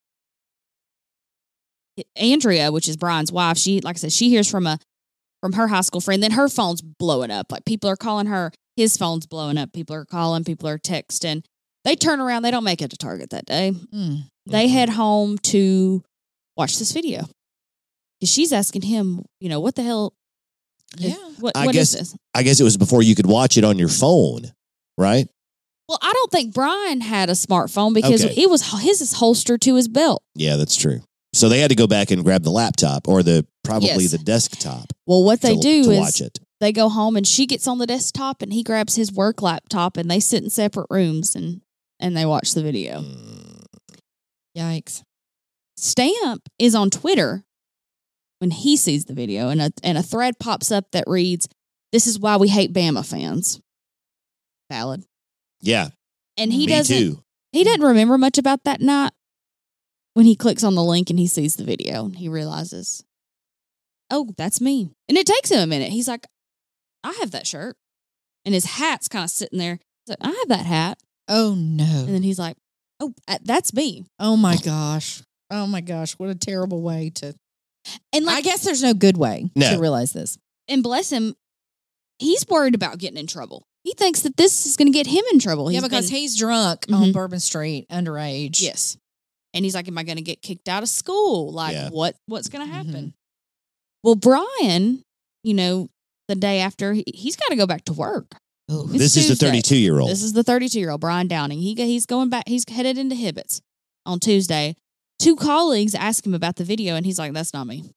Speaker 3: Andrea, which is Brian's wife, she like I said, she hears from a from her high school friend. Then her phone's blowing up. Like people are calling her. His phone's blowing up. People are calling. People are texting. They turn around. They don't make it to Target that day.
Speaker 1: Mm.
Speaker 3: They
Speaker 2: Mhm.
Speaker 3: head home to watch this video. Because she's asking him, you know, what the hell? is-
Speaker 1: Yeah.
Speaker 3: What,
Speaker 2: I
Speaker 3: what is
Speaker 2: guess-
Speaker 3: this?
Speaker 2: I guess it was before you could watch it on your phone, right?
Speaker 3: Well, I don't think Brian had a smartphone because
Speaker 2: Okay.
Speaker 3: it was his is holstered to his belt.
Speaker 2: Yeah, that's true. So they had to go back and grab the laptop or the probably
Speaker 3: Yes.
Speaker 2: the desktop
Speaker 3: Well, what they
Speaker 2: to,
Speaker 3: do
Speaker 2: to
Speaker 3: is
Speaker 2: watch it.
Speaker 3: they go home and she gets on the desktop and he grabs his work laptop and they sit in separate rooms and and they watch the video.
Speaker 2: Mm.
Speaker 1: Yikes.
Speaker 3: Stamp is on Twitter when he sees the video and a and a thread pops up that reads, "This is why we hate Bama fans." Valid.
Speaker 2: Yeah,
Speaker 3: And he
Speaker 2: me
Speaker 3: doesn't
Speaker 2: too.
Speaker 3: he doesn't remember much about that night when he clicks on the link and he sees the video and he realizes, "Oh, that's me." And it takes him a minute. He's like, "I have that shirt." And his hat's kind of sitting there. He's like, "I have that hat."
Speaker 1: Oh no.
Speaker 3: And then he's like, "Oh, uh, that's me."
Speaker 1: Oh my gosh. Oh my gosh. What a terrible way to.
Speaker 3: And
Speaker 1: I
Speaker 3: like,
Speaker 1: guess there's no good way
Speaker 2: No.
Speaker 1: to realize this.
Speaker 3: and bless him, he's worried about getting in trouble. He thinks that this is going to get him in trouble.
Speaker 1: yeah,
Speaker 3: He's
Speaker 1: because
Speaker 3: been-
Speaker 1: he's drunk on
Speaker 3: Mhm.
Speaker 1: Bourbon Street, underage.
Speaker 3: yes, and he's like, "Am I going to get kicked out of school? Like,
Speaker 2: Yeah.
Speaker 3: what what's going to happen?"
Speaker 1: Mhm.
Speaker 3: Well, Brian, you know, the day after, he, he's got to go back to work.
Speaker 1: Oh.
Speaker 3: It's
Speaker 2: This is the
Speaker 3: Tuesday.
Speaker 2: thirty-two year old.
Speaker 3: This is the thirty-two year old Brian Downing. He go- he's going back. He's headed into Hibbets on Tuesday. Two colleagues ask him about the video, and he's like, "That's not me.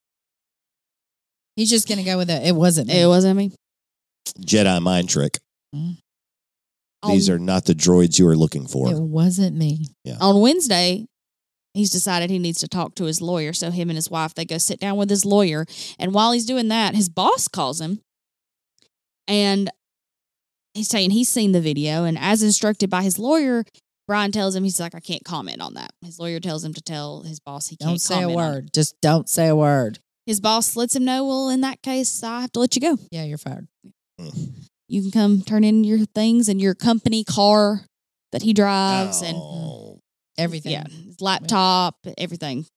Speaker 1: He's just going to go with it. It wasn't me.
Speaker 3: It wasn't me."
Speaker 2: Jedi mind trick. These
Speaker 3: On-
Speaker 2: are not the droids you are looking for.
Speaker 1: It wasn't me.
Speaker 3: on Wednesday, he's decided he needs to talk to his lawyer. So him and his wife, they go sit down with his lawyer. And while he's doing that, his boss calls him and he's saying he's seen the video. And as instructed by his lawyer, Brian tells him, he's like, "I can't comment on that." His lawyer tells him to tell his boss he can't
Speaker 1: Don't say a
Speaker 3: comment on it.
Speaker 1: word. Just don't say a word.
Speaker 3: His boss lets him know, "Well, in that case, I have to let you go.
Speaker 1: Yeah, you're fired.
Speaker 3: You can come turn in your things and your company car that he drives and
Speaker 2: Oh.
Speaker 1: Everything.
Speaker 3: yeah, his laptop, everything."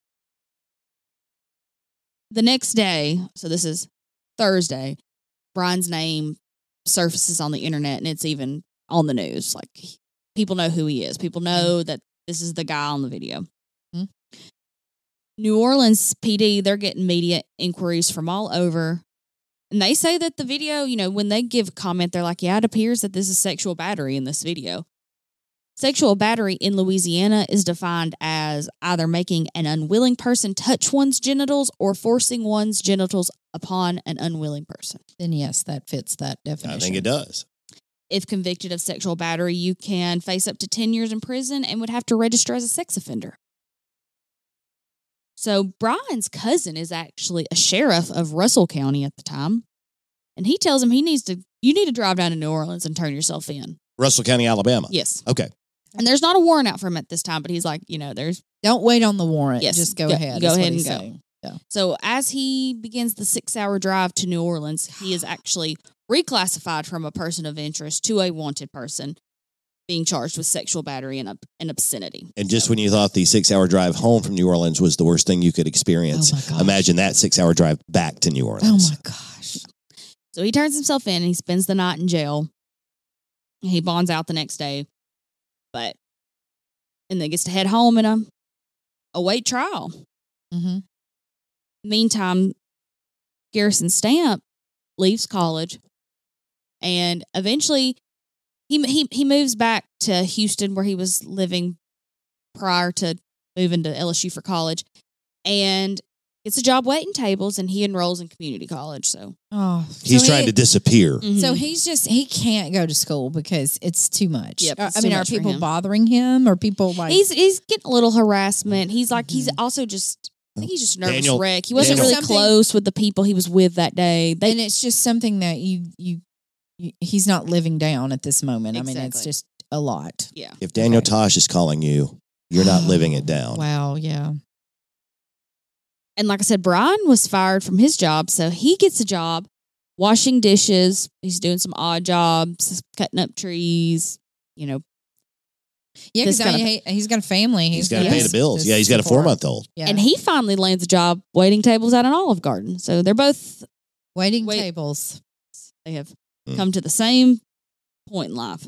Speaker 3: The next day, so this is Thursday, Brian's name surfaces on the internet and it's even on the news. Like people know who he is. People know that this is the guy on the video.
Speaker 1: Hmm.
Speaker 3: New Orleans P D, they're getting media inquiries from all over. And they say that the video, you know, when they give a comment, they're like, "Yeah, it appears that this is sexual battery in this video." Sexual battery in Louisiana is defined as either making an unwilling person touch one's genitals or forcing one's genitals upon an unwilling person.
Speaker 1: Then yes, that fits that definition.
Speaker 2: I think it does.
Speaker 3: If convicted of sexual battery, you can face up to ten years in prison and would have to register as a sex offender. So Brian's cousin is actually a sheriff of Russell County at the time. And he tells him he needs to, you need to drive down to New Orleans and turn yourself in.
Speaker 2: Russell County, Alabama.
Speaker 3: Yes.
Speaker 2: Okay.
Speaker 3: And there's not a warrant out for him at this time, but he's like, you know, there's,
Speaker 1: Don't wait on the warrant.
Speaker 3: Yes,
Speaker 1: Just go
Speaker 3: go-
Speaker 1: ahead.
Speaker 3: go
Speaker 1: is what
Speaker 3: ahead
Speaker 1: he's
Speaker 3: and go.
Speaker 1: saying. Yeah.
Speaker 3: so as he begins the six hour drive to New Orleans, he is actually reclassified from a person of interest to a wanted person being charged with sexual battery and, ob- and obscenity.
Speaker 2: And just when you thought the six hour drive home from New Orleans was the worst thing you could experience,
Speaker 1: Oh my gosh.
Speaker 2: imagine that six hour drive back to New
Speaker 1: Oh
Speaker 2: Orleans.
Speaker 1: my gosh.
Speaker 3: So he turns himself in and he spends the night in jail. He bonds out the next day, but and then gets to head home and um, await trial.
Speaker 1: Mm-hmm.
Speaker 3: Meantime, Garrison Stamp leaves college, and eventually he he he moves back to Houston where he was living prior to moving to L S U for college, and gets a job waiting tables, and he enrolls in community college. So
Speaker 1: Oh,
Speaker 2: He's
Speaker 1: so
Speaker 2: trying
Speaker 1: he-
Speaker 2: to disappear.
Speaker 1: So
Speaker 3: mhm.
Speaker 1: he's just he can't go to school because it's too much.
Speaker 3: Yep,
Speaker 1: Uh,
Speaker 3: it's
Speaker 1: I
Speaker 3: too
Speaker 1: mean, are
Speaker 3: much for
Speaker 1: people
Speaker 3: him.
Speaker 1: bothering him or people like
Speaker 3: he's he's getting a little harassment. He's like he's
Speaker 1: Mhm.
Speaker 3: also just I think he's just a nervous
Speaker 2: Daniel-
Speaker 3: wreck. He wasn't
Speaker 2: Daniel-
Speaker 3: really
Speaker 1: Something-
Speaker 3: close with the people he was with that day. They
Speaker 1: and it's just something that you you, you he's not living down at this moment. I mean, it's
Speaker 3: Exactly.
Speaker 1: just a lot.
Speaker 3: yeah.
Speaker 2: If Daniel
Speaker 1: Okay.
Speaker 2: Tosh is calling you, you're not living it down.
Speaker 1: Wow, yeah.
Speaker 3: And like I said, Brian was fired from his job, so he gets a job washing dishes. He's doing some odd jobs, cutting up trees, you know.
Speaker 1: Yeah,
Speaker 3: This
Speaker 1: because
Speaker 3: kind of-
Speaker 1: he, he's got a family.
Speaker 2: He's got to
Speaker 1: got
Speaker 2: pay the bills. Yeah, he's got a
Speaker 1: support.
Speaker 2: four month old.
Speaker 1: Yeah.
Speaker 3: And he finally lands a job waiting tables at an Olive Garden. So they're both,
Speaker 1: waiting
Speaker 3: Wait.
Speaker 1: tables.
Speaker 3: they have
Speaker 2: Mm.
Speaker 3: come to the same point in life.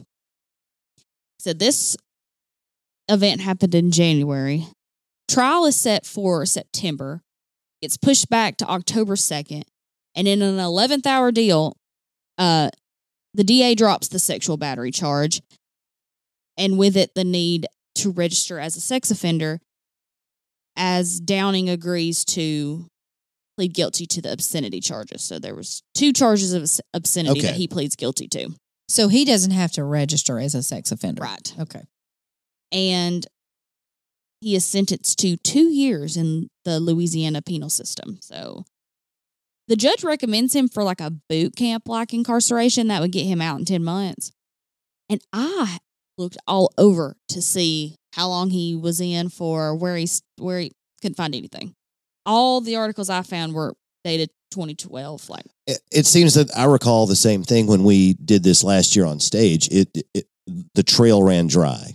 Speaker 3: So this event happened in January. Trial is set for September. It's pushed back to October second. And in an eleventh hour deal, uh, the D A drops the sexual battery charge, and with it, the need to register as a sex offender, as Downing agrees to plead guilty to the obscenity charges. So there was two charges of obs- obscenity
Speaker 2: Okay.
Speaker 3: that he pleads guilty to.
Speaker 1: So he doesn't have to register as a sex offender.
Speaker 3: Right.
Speaker 1: Okay.
Speaker 3: And he is sentenced to two years in the Louisiana penal system. So the judge recommends him for like a boot camp like incarceration that would get him out in ten months. And I looked all over to see how long he was in for, where he's where he couldn't find anything. All the articles I found were dated twenty twelve. Like,
Speaker 2: It, it seems that I recall the same thing when we did this last year on stage. It, it the trail ran dry.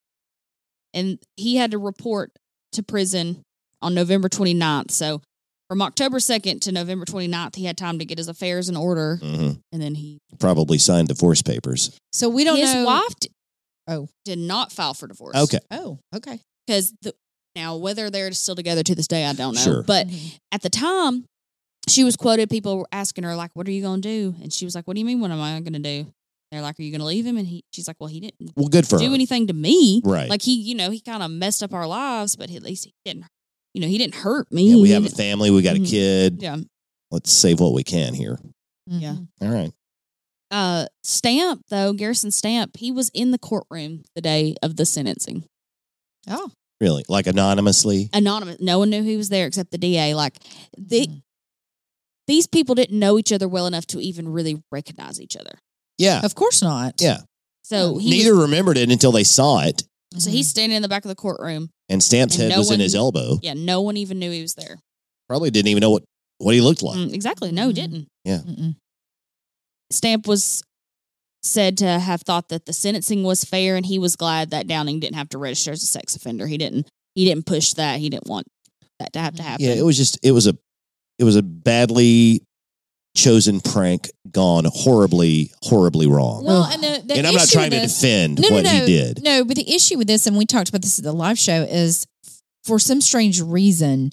Speaker 3: and he had to report to prison on November twenty-ninth. So from October second to November twenty-ninth, he had time to get his affairs in order.
Speaker 2: hmm
Speaker 3: And then he,
Speaker 2: Probably signed divorce papers.
Speaker 1: So we don't
Speaker 3: his
Speaker 1: know.
Speaker 3: wife d-
Speaker 1: Oh.
Speaker 3: did not file for divorce.
Speaker 2: Okay.
Speaker 1: Oh, okay.
Speaker 3: Because the, now, whether they're still together to this day, I don't know.
Speaker 2: Sure.
Speaker 3: But
Speaker 1: Mhm.
Speaker 3: at the time, she was quoted, people were asking her, like, what are you going to do? And she was like, what do you mean, what am I going to do? They're like, are you going to leave him? And he, she's like, well, he didn't
Speaker 2: Well, good for
Speaker 3: do
Speaker 2: her.
Speaker 3: anything to me.
Speaker 2: Right.
Speaker 3: Like, he, you know, he kind of messed up our lives, but at least he didn't, you know, he didn't hurt me.
Speaker 2: Yeah, we
Speaker 3: He
Speaker 2: have a
Speaker 3: didn't-
Speaker 2: family. We got a
Speaker 3: Mhm.
Speaker 2: kid.
Speaker 3: Yeah.
Speaker 2: Let's save what we can here.
Speaker 3: Yeah.
Speaker 1: Mhm.
Speaker 2: All right.
Speaker 3: Uh, Stamp, though, Garrison Stamp, he was in the courtroom the day of the sentencing.
Speaker 1: Oh.
Speaker 2: Really? Like anonymously?
Speaker 3: Anonymous. No one knew he was there except the D A. Like, the,
Speaker 1: Mhm.
Speaker 3: these people didn't know each other well enough to even really recognize each other.
Speaker 2: Yeah.
Speaker 1: Of course not.
Speaker 2: Yeah.
Speaker 3: So he
Speaker 2: Neither
Speaker 3: was,
Speaker 2: remembered it until they saw it.
Speaker 3: so he's standing in the back of the courtroom.
Speaker 2: And Stamp's
Speaker 3: And
Speaker 2: head
Speaker 3: no
Speaker 2: was in
Speaker 3: one-
Speaker 2: his elbow.
Speaker 3: Yeah, no one even knew he was there.
Speaker 2: Probably didn't even know what, what he looked like.
Speaker 3: Mm, exactly. No, he
Speaker 1: Mhm.
Speaker 3: didn't.
Speaker 1: Mm-mm.
Speaker 3: Stamp was said to have thought that the sentencing was fair, and he was glad that Downing didn't have to register as a sex offender. He didn't. He didn't push that. He didn't want that to have to happen.
Speaker 2: Yeah, it was just it was a it was a badly chosen prank gone horribly, horribly wrong.
Speaker 1: Well, and the, the
Speaker 2: and I'm not
Speaker 1: issue
Speaker 2: trying
Speaker 1: with
Speaker 2: to
Speaker 1: this-
Speaker 2: defend
Speaker 1: No, no,
Speaker 2: what
Speaker 1: no.
Speaker 2: he did.
Speaker 1: No, but the issue with this, and we talked about this at the live show, is for some strange reason,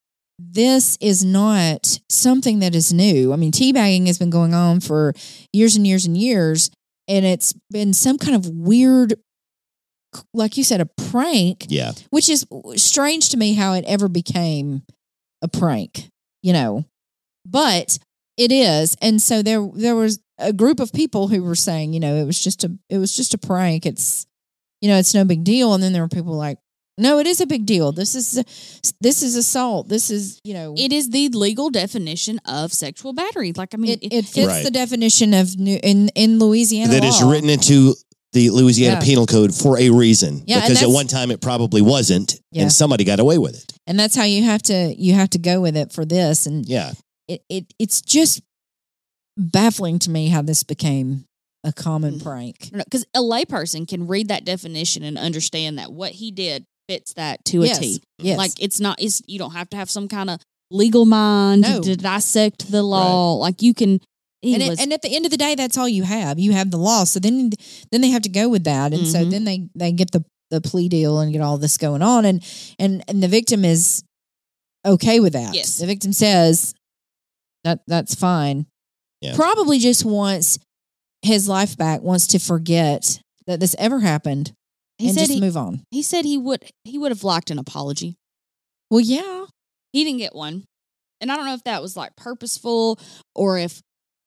Speaker 1: this is not something that is new. I mean, teabagging has been going on for years and years and years, and it's been some kind of weird, like you said, a prank,
Speaker 2: Yeah.
Speaker 1: which is strange to me how it ever became a prank, you know. But it is, and so there there was a group of people who were saying, you know, it was just a it was just a prank. It's, you know, it's no big deal. And then there were people like, no, it is a big deal. This is this is assault. This is, you know,
Speaker 3: It is the legal definition of sexual battery. Like, I mean,
Speaker 1: it, it fits
Speaker 2: Right.
Speaker 1: the definition of new in in Louisiana
Speaker 2: That
Speaker 1: law.
Speaker 2: is written into the Louisiana
Speaker 1: Yeah.
Speaker 2: Penal Code for a reason.
Speaker 1: Yeah, and
Speaker 2: because at
Speaker 1: that's-
Speaker 2: one time it probably wasn't,
Speaker 1: Yeah.
Speaker 2: and somebody got away with it.
Speaker 1: and that's how you have to you have to go with it for this. And
Speaker 2: Yeah.
Speaker 1: it, it it's just baffling to me how this became a common
Speaker 3: Mhm.
Speaker 1: prank.
Speaker 3: because a layperson can read that definition and understand that what he did fits that to a
Speaker 1: Yes.
Speaker 3: T.
Speaker 1: Yes.
Speaker 3: Like, it's not. It's you don't have to have some kind of legal mind
Speaker 1: No.
Speaker 3: to dissect the law. Like, you can. He
Speaker 1: and, it,
Speaker 3: was,
Speaker 1: and at the end of the day, that's all you have. You have the law. So then, then they have to go with that, and so
Speaker 3: Mhm.
Speaker 1: then they they get the the plea deal and get all this going on, and and and the victim is okay with that.
Speaker 3: Yes.
Speaker 1: The victim says that that's fine.
Speaker 2: Yeah.
Speaker 1: Probably just wants his life back. Wants to forget that this ever happened
Speaker 3: he
Speaker 1: and
Speaker 3: said
Speaker 1: just
Speaker 3: he,
Speaker 1: move on.
Speaker 3: he said he would he would have liked an apology.
Speaker 1: Well, yeah.
Speaker 3: He didn't get one, and I don't know if that was like purposeful or if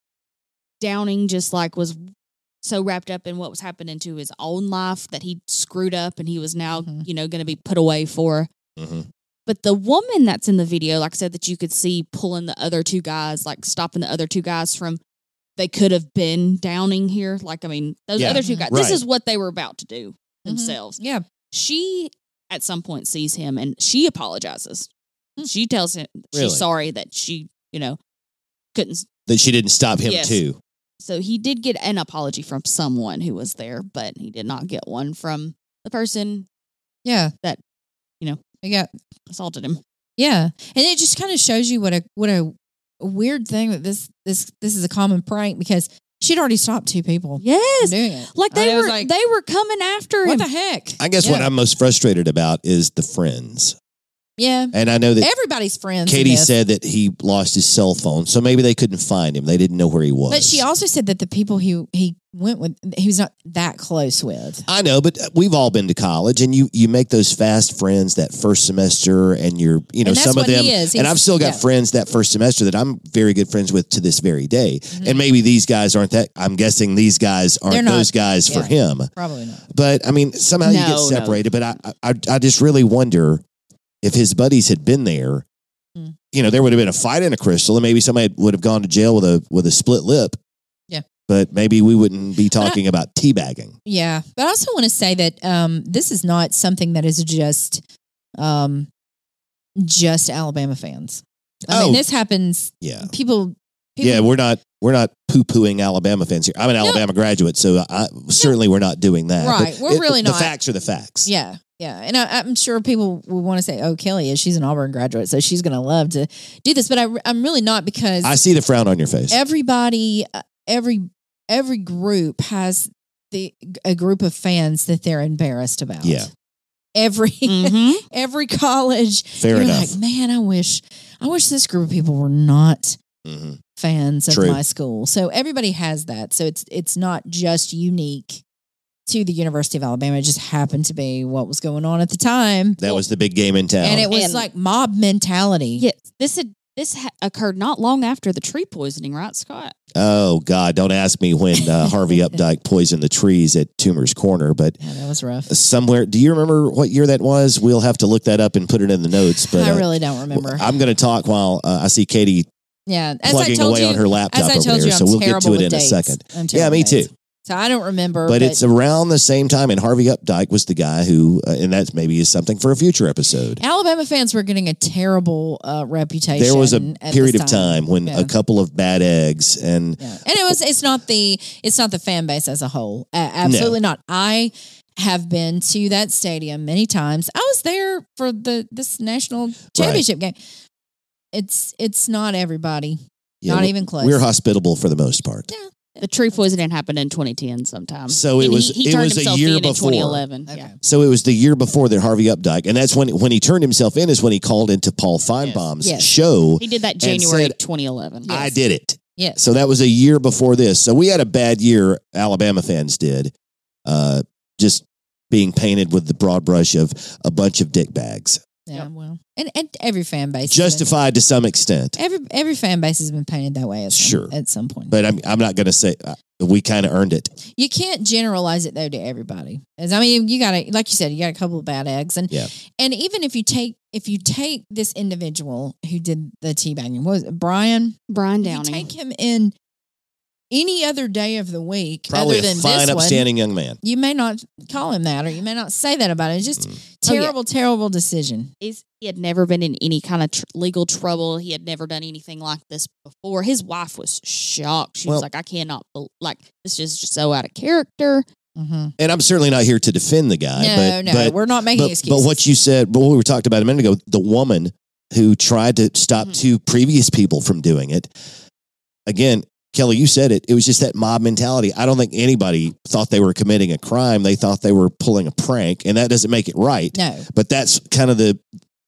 Speaker 3: Downing just like was so wrapped up in what was happening to his own life that he screwed up and he was now
Speaker 1: Mhm.
Speaker 3: you know going to be put away for.
Speaker 2: hmm
Speaker 3: But the woman that's in the video, like I said, that you could see pulling the other two guys, like stopping the other two guys from, they could have been Downing here. Like, I mean, those
Speaker 2: Yeah.
Speaker 3: other two guys,
Speaker 2: Right.
Speaker 3: this is what they were about to do
Speaker 1: Mhm.
Speaker 3: themselves.
Speaker 1: Yeah.
Speaker 3: She at some point sees him and she apologizes. She tells him
Speaker 2: Really?
Speaker 3: she's sorry that she, you know, couldn't.
Speaker 2: That she didn't stop him
Speaker 3: Yes.
Speaker 2: too.
Speaker 3: So he did get an apology from someone who was there, but he did not get one from the person
Speaker 1: Yeah.
Speaker 3: That, you know.
Speaker 1: I got
Speaker 3: assaulted him.
Speaker 1: Yeah, and it just kind of shows you what a what a, a weird thing that this this this is a common prank because she'd already stopped two people
Speaker 3: Yes.
Speaker 1: from doing it.
Speaker 3: Like
Speaker 1: I
Speaker 3: they
Speaker 1: mean, it
Speaker 3: were
Speaker 1: was like,
Speaker 3: they were coming after him.
Speaker 1: what the heck?
Speaker 2: I guess what
Speaker 1: Yeah.
Speaker 2: I'm most frustrated about is the friends.
Speaker 1: Yeah,
Speaker 2: And I know that
Speaker 1: everybody's friends. in
Speaker 2: Katie
Speaker 1: this.
Speaker 2: said that he lost his cell phone, so maybe they couldn't find him. They didn't know where he was.
Speaker 1: But she also said that the people he he went with, he was not that close with.
Speaker 2: I know, but we've all been to college, and you you make those fast friends that first semester, and you're you know
Speaker 1: And that's
Speaker 2: some of
Speaker 1: what he
Speaker 2: them.
Speaker 1: is.
Speaker 2: And
Speaker 1: He's-
Speaker 2: I've still got
Speaker 1: yeah.
Speaker 2: friends that first semester that I'm very good friends with to this very day.
Speaker 1: Mhm.
Speaker 2: And maybe these guys aren't that. I'm guessing these guys aren't
Speaker 1: They're not-
Speaker 2: those guys for
Speaker 1: yeah.
Speaker 2: him.
Speaker 1: Probably not.
Speaker 2: But I mean, somehow you
Speaker 3: No,
Speaker 2: get
Speaker 3: no.
Speaker 2: separated. But I, I I just really wonder if his buddies had been there.
Speaker 1: Hmm.
Speaker 2: You know, there would have been a fight in a Crystal, and maybe somebody would have gone to jail with a with a split lip.
Speaker 1: Yeah.
Speaker 2: But maybe we wouldn't be talking about teabagging.
Speaker 1: Yeah, but I also want to say that um, this is not something that is just um, just Alabama fans. I
Speaker 2: Oh.
Speaker 1: mean, this happens.
Speaker 2: Yeah.
Speaker 1: People. people
Speaker 2: Yeah, we're not we're not poo pooing Alabama fans here. I'm an Alabama graduate, so I, certainly we're not doing that.
Speaker 1: Right,
Speaker 2: But
Speaker 1: we're really
Speaker 2: the,
Speaker 1: not.
Speaker 2: The facts are the facts.
Speaker 1: Yeah, yeah, and I, I'm sure people will want to say, "Oh, Kelly is she's an Auburn graduate, so she's going to love to do this." But I, I'm really not because
Speaker 2: I see the frown on your face.
Speaker 1: everybody, uh, every every group has the a group of fans that they're embarrassed about.
Speaker 2: Yeah.
Speaker 1: Every
Speaker 3: Mhm.
Speaker 1: every college,
Speaker 2: Fair
Speaker 1: you're
Speaker 2: enough.
Speaker 1: like, man, I wish I wish this group of people were not
Speaker 2: hmm
Speaker 1: fans of
Speaker 2: True.
Speaker 1: my school. So everybody has that. So it's it's not just unique to the University of Alabama. It just happened to be what was going on at the time.
Speaker 2: That was the big game in town.
Speaker 1: And it was
Speaker 3: And-
Speaker 1: like mob mentality.
Speaker 3: Yes, this had this ha- occurred not long after the tree poisoning, right, Scott?
Speaker 2: oh God, don't ask me when uh, Harvey Updike poisoned the trees at Toomer's Corner, but
Speaker 1: Yeah, that was rough.
Speaker 2: somewhere. Do you remember what year that was? We'll have to look that up and put it in the notes. But
Speaker 1: I
Speaker 2: uh,
Speaker 1: really don't remember.
Speaker 2: I'm going to talk while uh, I see Katie
Speaker 1: yeah, as I
Speaker 2: plugging
Speaker 1: told
Speaker 2: away
Speaker 1: you,
Speaker 2: on her
Speaker 1: as
Speaker 2: laptop
Speaker 1: I
Speaker 2: over
Speaker 1: told
Speaker 2: there.
Speaker 1: you,
Speaker 2: So
Speaker 1: I'm
Speaker 2: we'll get
Speaker 1: terrible
Speaker 2: to it
Speaker 1: with
Speaker 2: in a
Speaker 1: dates.
Speaker 2: second.
Speaker 1: I'm
Speaker 2: Yeah,
Speaker 1: terrible
Speaker 2: me
Speaker 1: with dates.
Speaker 2: too.
Speaker 1: So I don't remember.
Speaker 2: But, it's around the same time, and Harvey Updike was the guy who, uh, and that maybe is something for a future episode.
Speaker 1: Alabama fans were getting a terrible uh, reputation.
Speaker 2: There was a
Speaker 1: at
Speaker 2: period
Speaker 1: this
Speaker 2: of time when
Speaker 1: Yeah.
Speaker 2: a couple of bad eggs, and
Speaker 1: Yeah. And it was it's not the it's not the fan base as a whole. Uh, absolutely not. I have been to that stadium many times. I was there for the this national championship game. It's it's not everybody.
Speaker 2: yeah,
Speaker 1: not
Speaker 2: we-
Speaker 1: even close.
Speaker 2: We're hospitable for the most part.
Speaker 1: Yeah.
Speaker 3: The tree poisoning happened in twenty ten sometime.
Speaker 2: So it
Speaker 3: And
Speaker 2: was-
Speaker 3: He, he
Speaker 2: it
Speaker 3: turned
Speaker 2: was a
Speaker 3: himself
Speaker 2: year
Speaker 3: in in
Speaker 2: before.
Speaker 3: twenty eleven.
Speaker 1: Okay.
Speaker 3: Yeah.
Speaker 2: So it was the year before that Harvey Updike, and that's when when he turned himself in is when he called into Paul Feinbaum's
Speaker 1: Yes.
Speaker 2: show.
Speaker 3: He did that
Speaker 2: And
Speaker 3: January
Speaker 2: said,
Speaker 3: twenty eleven.
Speaker 2: I did it.
Speaker 1: Yes.
Speaker 2: So that was a year before this. So we had a bad year. Alabama fans did, uh, just being painted with the broad brush of a bunch of dick bags,
Speaker 1: Yeah, well. And and every fan base has been-
Speaker 2: justified to some extent.
Speaker 1: every every fan base has been painted that way at some,
Speaker 2: Sure.
Speaker 1: at some point.
Speaker 2: But I'm I'm not going to say uh, we kind of earned it.
Speaker 1: You can't generalize it though to everybody. As I mean, you got to, like you said, you got a couple of bad eggs, and
Speaker 2: Yeah.
Speaker 1: and even if you take if you take this individual who did the teabagging, what was it, Brian?
Speaker 3: Brian
Speaker 1: If you
Speaker 3: Downing.
Speaker 1: take him in any other day of the week,
Speaker 2: Probably
Speaker 1: other
Speaker 2: a
Speaker 1: than
Speaker 2: fine,
Speaker 1: this one,
Speaker 2: upstanding young man.
Speaker 1: you may not call him that, or you may not say that about it. It's just
Speaker 2: Mm.
Speaker 3: Oh, yeah.
Speaker 1: terrible, terrible decision.
Speaker 3: He's, he had never been in any kind of tr- legal trouble. He had never done anything like this before. His wife was shocked. She
Speaker 2: Well-
Speaker 3: was like, I cannot, bel like, this is just so out of character.
Speaker 1: Mm-hmm.
Speaker 2: And I'm certainly not here to defend the guy.
Speaker 1: No,
Speaker 2: but,
Speaker 1: no,
Speaker 2: but,
Speaker 1: we're not making
Speaker 2: but,
Speaker 1: excuses.
Speaker 2: but what you said, what we were talking about a minute ago, the woman who tried to stop
Speaker 1: Mm-hmm.
Speaker 3: Mhm.
Speaker 2: two previous people from doing it. Again, Kelly, you said it. It was just that mob mentality. I don't think anybody thought they were committing a crime. They thought they were pulling a prank, and that doesn't make it right.
Speaker 1: no,
Speaker 2: But that's kind of the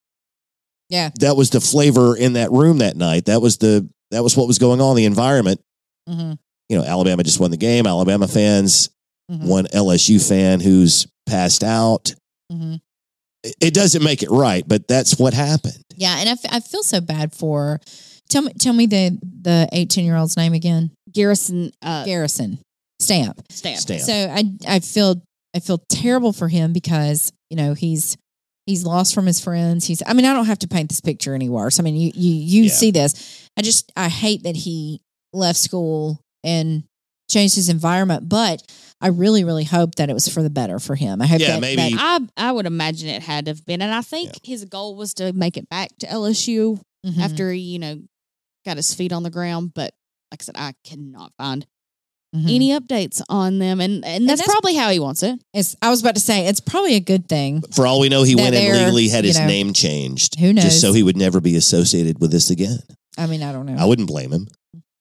Speaker 1: yeah,
Speaker 2: that was the flavor in that room that night. That was the that was what was going on. The environment.
Speaker 1: mm-hmm.
Speaker 2: You know, Alabama just won the game. Alabama fans,
Speaker 1: Mm-hmm.
Speaker 2: one L S U fan who's passed out.
Speaker 1: Mm-hmm.
Speaker 2: It- It doesn't make it right, but that's what happened.
Speaker 1: Yeah, and I, f- I feel so bad for. Tell me, tell me the the eighteen year old's name again.
Speaker 3: Garrison uh,
Speaker 1: Garrison Stamp.
Speaker 3: Stamp.
Speaker 2: Stamp.
Speaker 1: So I I feel I feel terrible for him because you know he's he's lost from his friends. He's I mean I don't have to paint this picture any worse. I mean you you you
Speaker 2: Yeah.
Speaker 1: see this. I just I hate that he left school and changed his environment. But I really, really hope that it was for the better for him. I hope
Speaker 2: Yeah,
Speaker 1: that,
Speaker 2: maybe-
Speaker 1: that-
Speaker 3: I I would imagine it had to have been, and I think his goal was to make it back to L S U
Speaker 1: Mhm.
Speaker 3: after he, you know, got his feet on the ground. But like I said, I cannot find
Speaker 1: Mhm.
Speaker 3: any updates on them, and and that's,
Speaker 1: that's-
Speaker 3: probably how he wants it.
Speaker 1: It's, I was about to say, it's probably a good thing.
Speaker 2: For all we know, he
Speaker 1: That
Speaker 2: went and
Speaker 1: they're,
Speaker 2: legally had
Speaker 1: you
Speaker 2: his
Speaker 1: know,
Speaker 2: name changed.
Speaker 1: who knows?
Speaker 2: Just so he would never be associated with this again.
Speaker 1: I mean, I don't know.
Speaker 2: I wouldn't blame him.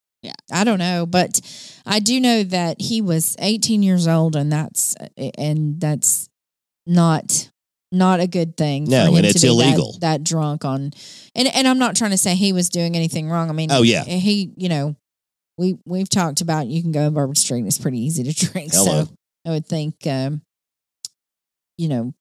Speaker 1: I don't know, but I do know that he was eighteen years old, and that's and that's not not a good thing.
Speaker 2: No,
Speaker 1: for him
Speaker 2: and
Speaker 1: to
Speaker 2: it's
Speaker 1: be that-
Speaker 2: illegal.
Speaker 1: That, drunk on, and and I'm not trying to say he was doing anything wrong. I mean,
Speaker 2: Oh, yeah.
Speaker 1: he you know we we've talked about you can go to Bourbon Street and it's pretty easy to drink.
Speaker 2: Hello.
Speaker 1: So I would think, um, you know,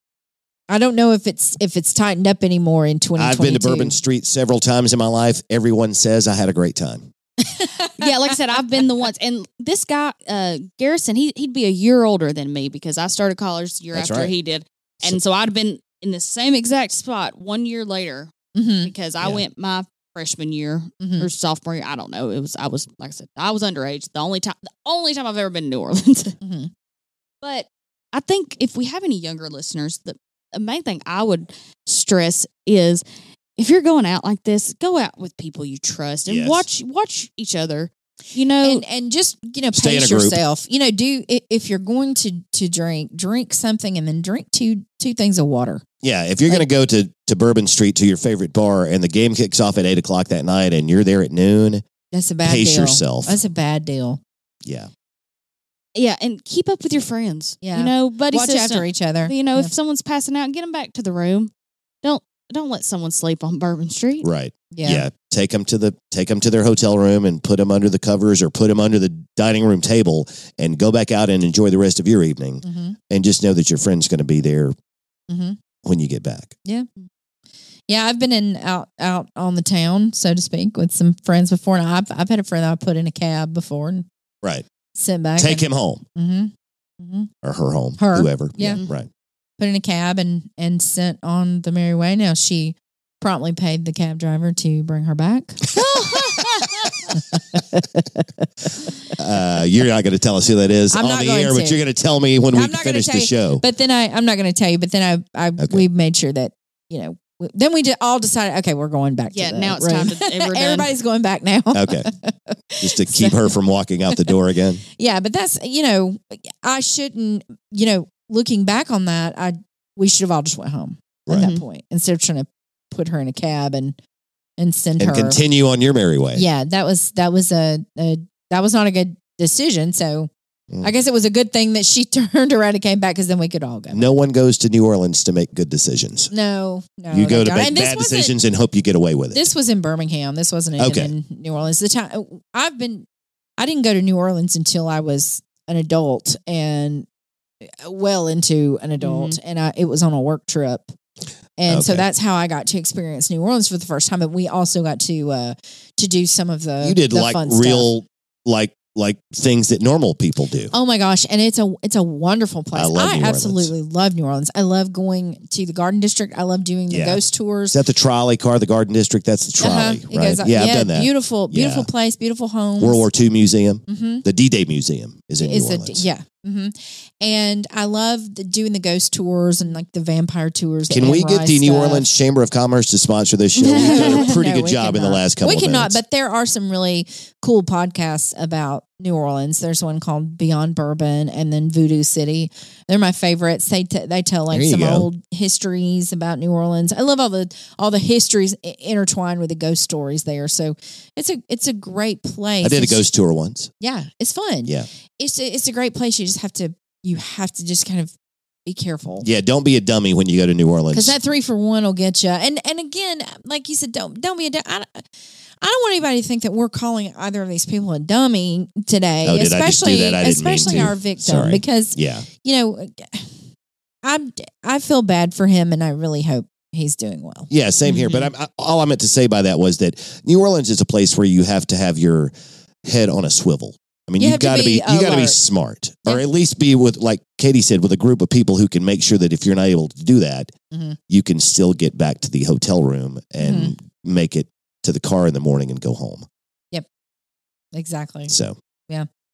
Speaker 1: I don't know if it's if it's tightened up anymore in twenty twenty-two.
Speaker 2: I've been to Bourbon Street several times in my life. Everyone says I had a great time.
Speaker 3: Yeah, like I said, I've been the ones, and this guy, uh, Garrison, he he'd be a year older than me because I started college the year
Speaker 2: That's
Speaker 3: after
Speaker 2: right.
Speaker 3: he did, and so, I'd been in the same exact spot one year later
Speaker 1: Mhm,
Speaker 3: because I
Speaker 2: Yeah.
Speaker 3: went my freshman year
Speaker 1: mhm.
Speaker 3: or sophomore year. I don't know. It was I was like I said, I was underage. The only time, the only time I've ever been to New Orleans.
Speaker 1: Mhm.
Speaker 3: But I think if we have any younger listeners, the, the main thing I would stress is if you're going out like this, go out with people you trust and
Speaker 2: Yes.
Speaker 3: watch watch each other. You know,
Speaker 1: and and just you know
Speaker 2: Stay in
Speaker 1: pace
Speaker 2: a group.
Speaker 1: yourself. You know, do i- if you're going to to drink, drink something, and then drink two two things of water.
Speaker 2: Yeah, if you're
Speaker 1: Like-
Speaker 2: going to go to, to Bourbon Street to your favorite bar and the game kicks off at eight o'clock that night and you're there at noon,
Speaker 1: That's a bad
Speaker 2: pace
Speaker 1: deal.
Speaker 2: yourself.
Speaker 1: That's a bad deal.
Speaker 2: yeah.
Speaker 3: yeah, and keep up with your friends.
Speaker 1: Yeah.
Speaker 3: You know, buddy
Speaker 1: Watch
Speaker 3: system.
Speaker 1: after each other.
Speaker 3: You know,
Speaker 1: Yeah.
Speaker 3: if someone's passing out, get them back to the room. Don't don't let someone sleep on Bourbon Street.
Speaker 2: Right.
Speaker 1: yeah.
Speaker 2: Yeah. Take them to the take them to their hotel room and put them under the covers or put them under the dining room table and go back out and enjoy the rest of your evening.
Speaker 1: Mm-hmm.
Speaker 2: And just know that your friend's going to be there
Speaker 1: Mm-hmm.
Speaker 2: when you get back.
Speaker 1: Yeah, I've been in out out on the town, so to speak, with some friends before, and I've I've had a friend that I put in a cab before and
Speaker 2: Right.
Speaker 1: sent back.
Speaker 2: Take him home
Speaker 1: Mm-hmm. Mm-hmm.
Speaker 2: or her home,
Speaker 1: Her.
Speaker 2: whoever.
Speaker 1: Yeah.
Speaker 2: Right.
Speaker 1: Put in a cab and and sent on the merry way. Now she promptly paid the cab driver to bring her back.
Speaker 2: Uh, you're not going to tell us who that is
Speaker 1: I'm
Speaker 2: on
Speaker 1: not
Speaker 2: the
Speaker 1: going
Speaker 2: air, but
Speaker 1: to.
Speaker 2: you're going to tell me when we
Speaker 1: I'm not gonna
Speaker 2: finish
Speaker 1: tell
Speaker 2: the
Speaker 1: you,
Speaker 2: show.
Speaker 1: But then I I'm not going to tell you. But then I I
Speaker 2: Okay.
Speaker 1: we made sure that you know. we- Then we did all decided. Okay, we're going back.
Speaker 3: Yeah,
Speaker 1: to the
Speaker 3: now it's
Speaker 1: room.
Speaker 3: time to- we're done.
Speaker 1: Everybody's going back now.
Speaker 2: Okay. Just to keep her from walking out the door again.
Speaker 1: Yeah, but that's you know, I shouldn't. You know, looking back on that, I we should have all just went home at
Speaker 2: Right.
Speaker 1: that point instead of trying to put her in a cab and and send
Speaker 2: And
Speaker 1: her.
Speaker 2: continue on your merry way.
Speaker 1: Yeah, that was that was a, a that was not a good decision. So
Speaker 2: Mm.
Speaker 1: I guess it was a good thing that she turned around and came back because then we could all go.
Speaker 2: No one goes to New Orleans to make good decisions.
Speaker 1: No, no,
Speaker 2: you go
Speaker 1: they
Speaker 2: to
Speaker 1: don't.
Speaker 2: make
Speaker 1: And this
Speaker 2: bad
Speaker 1: wasn't-
Speaker 2: decisions and hope you get away with it.
Speaker 1: This was in Birmingham. This wasn't even
Speaker 2: Okay.
Speaker 1: in New Orleans. The time I've been, I didn't go to New Orleans until I was an adult and well into an adult, and I, it was on a work trip, and so
Speaker 2: Okay.
Speaker 1: that's how I got to experience New Orleans for the first time. And we also got to uh, to do some of the
Speaker 2: you did
Speaker 1: the
Speaker 2: like
Speaker 1: fun stuff.
Speaker 2: real, like like things that normal people do.
Speaker 1: Oh my gosh! And it's a it's a wonderful place.
Speaker 2: I love New Orleans.
Speaker 1: absolutely love New Orleans. I love going to the Garden District. I love doing the
Speaker 2: Yeah.
Speaker 1: ghost tours.
Speaker 2: Is that the trolley car, the Garden District? That's the
Speaker 1: Uh-huh.
Speaker 2: trolley,
Speaker 1: It
Speaker 2: right?
Speaker 1: goes up-
Speaker 2: yeah, I've done that.
Speaker 1: Beautiful, beautiful
Speaker 2: Yeah.
Speaker 1: place, beautiful homes.
Speaker 2: World War Two Museum.
Speaker 1: Mm-hmm.
Speaker 2: The D-Day Museum is in
Speaker 1: Is
Speaker 2: New
Speaker 1: a,
Speaker 2: Orleans.
Speaker 1: yeah. Mm-hmm. And I love the, doing the ghost tours and like the vampire tours. the
Speaker 2: Can we get
Speaker 1: M R I
Speaker 2: the New
Speaker 1: stuff.
Speaker 2: Orleans Chamber of Commerce to sponsor this show? We've done a pretty
Speaker 1: No,
Speaker 2: good
Speaker 1: we
Speaker 2: job in the
Speaker 1: cannot.
Speaker 2: last couple
Speaker 1: We
Speaker 2: of
Speaker 1: cannot,
Speaker 2: minutes.
Speaker 1: but there are some really cool podcasts about New Orleans. There's one called Beyond Bourbon and then Voodoo City. They're my favorites. They t- they tell like
Speaker 2: There you
Speaker 1: some
Speaker 2: go.
Speaker 1: old histories about New Orleans. I love all the all the histories i- intertwined with the ghost stories there. So it's a it's a great place.
Speaker 2: I did a
Speaker 1: It's-
Speaker 2: ghost tour once.
Speaker 1: Yeah, it's fun.
Speaker 2: Yeah.
Speaker 1: It's a, it's a great place. You just have to you have to just kind of be careful.
Speaker 2: Yeah, don't be a dummy when you go to New Orleans.
Speaker 1: Because that three for one will get you. And and again, like you said, don't don't be a. du- I, don't- I don't want anybody to think that we're calling either of these people a dummy today.
Speaker 2: Oh, did I just do
Speaker 1: especially
Speaker 2: that? I didn't mean
Speaker 1: especially
Speaker 2: to.
Speaker 1: our victim,
Speaker 2: Sorry.
Speaker 1: because
Speaker 2: yeah.
Speaker 1: you know, I I feel bad for him, and I really hope he's doing well.
Speaker 2: Yeah, same here. But I'm, I, all I meant to say by that was that New Orleans is a place where you have to have your head on a swivel. I mean,
Speaker 1: You
Speaker 2: you've
Speaker 1: have to
Speaker 2: got to be,
Speaker 1: be
Speaker 2: you got to be
Speaker 1: alert.
Speaker 2: smart, or
Speaker 1: Yeah.
Speaker 2: at least be with, like Katie said, with a group of people who can make sure that if you're not able to do that,
Speaker 1: Mhm.
Speaker 2: you can still get back to the hotel room and
Speaker 1: Mm-hmm.
Speaker 2: make it to the car in the morning and go home.
Speaker 1: Exactly.
Speaker 2: So
Speaker 1: Yeah.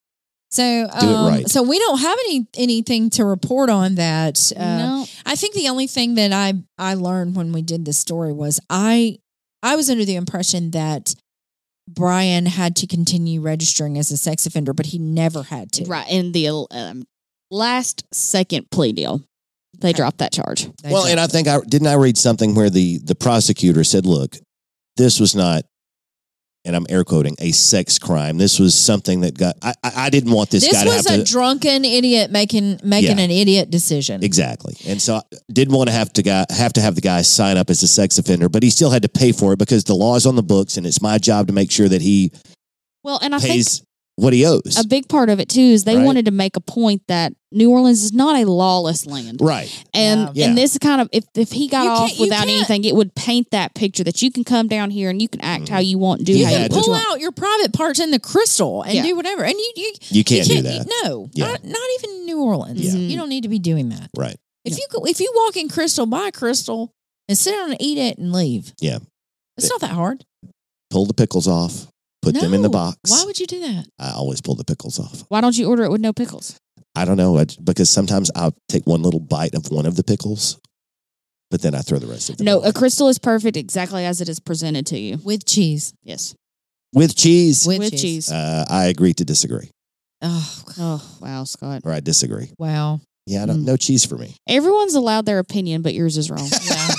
Speaker 1: So,
Speaker 2: Do it
Speaker 1: um,
Speaker 2: right.
Speaker 1: so we don't have any anything to report on that. Uh,
Speaker 3: no.
Speaker 1: I think the only thing that I I learned when we did this story was I I was under the impression that Brian had to continue registering as a sex offender, but he never had to.
Speaker 3: Right. In the um, last second plea deal, they dropped that charge.
Speaker 1: They
Speaker 2: Well,
Speaker 1: don't.
Speaker 2: and I think I didn't I read something where the the prosecutor said, "Look, this was not." And I'm air quoting a sex crime. This was something that got. I, I I didn't want this,
Speaker 1: this
Speaker 2: guy to have
Speaker 1: was a
Speaker 2: to
Speaker 1: drunken idiot making making
Speaker 2: Yeah.
Speaker 1: an idiot decision.
Speaker 2: exactly, and so I didn't want to have to guy have to have the guy sign up as a sex offender, but he still had to pay for it because the law is on the books, and it's my job to make sure that he
Speaker 3: Well, and I think
Speaker 2: pays what he owes.
Speaker 3: a big part of it too is they
Speaker 2: Right.
Speaker 3: wanted to make a point that New Orleans is not a lawless land.
Speaker 2: Right.
Speaker 3: And
Speaker 2: Yeah.
Speaker 3: and this kind of if if he got
Speaker 1: You
Speaker 3: off
Speaker 1: can't- you
Speaker 3: without
Speaker 1: can't-
Speaker 3: anything, it would paint that picture that you can come down here and you can act how you want, do
Speaker 2: You
Speaker 3: how you,
Speaker 2: had
Speaker 3: what
Speaker 2: to-
Speaker 3: you
Speaker 1: Pull
Speaker 3: want.
Speaker 1: out your private parts in the crystal and
Speaker 3: Yeah.
Speaker 1: do whatever. And you you,
Speaker 2: You can't,
Speaker 1: you
Speaker 2: do that.
Speaker 1: No,
Speaker 2: Yeah.
Speaker 1: not, not even New Orleans.
Speaker 2: Yeah.
Speaker 1: You don't need to be doing that.
Speaker 2: Right.
Speaker 1: If
Speaker 3: Yeah.
Speaker 1: you go, if you walk in Crystal, buy Crystal and sit down and eat it and leave.
Speaker 2: Yeah.
Speaker 1: It's not that hard.
Speaker 2: Pull the pickles off. Put them in the
Speaker 1: No.
Speaker 2: box.
Speaker 1: Why would you do that?
Speaker 2: I always pull the pickles off.
Speaker 3: Why don't you order it with no pickles?
Speaker 2: I don't know I, because sometimes I'll take one little bite of one of the pickles, but then I throw the rest of them.
Speaker 3: No,
Speaker 2: off.
Speaker 3: a crystal is perfect exactly as it is presented to you.
Speaker 1: With cheese.
Speaker 3: Yes.
Speaker 2: with cheese.
Speaker 1: With,
Speaker 3: With
Speaker 1: cheese.
Speaker 3: cheese.
Speaker 2: Uh, I agree to disagree,
Speaker 1: Oh,
Speaker 3: Oh, wow, Scott.
Speaker 2: or I disagree.
Speaker 1: wow.
Speaker 2: Yeah, I don't,
Speaker 3: Mm.
Speaker 2: no cheese for me.
Speaker 3: Everyone's allowed their opinion, but yours is wrong.
Speaker 1: Yeah.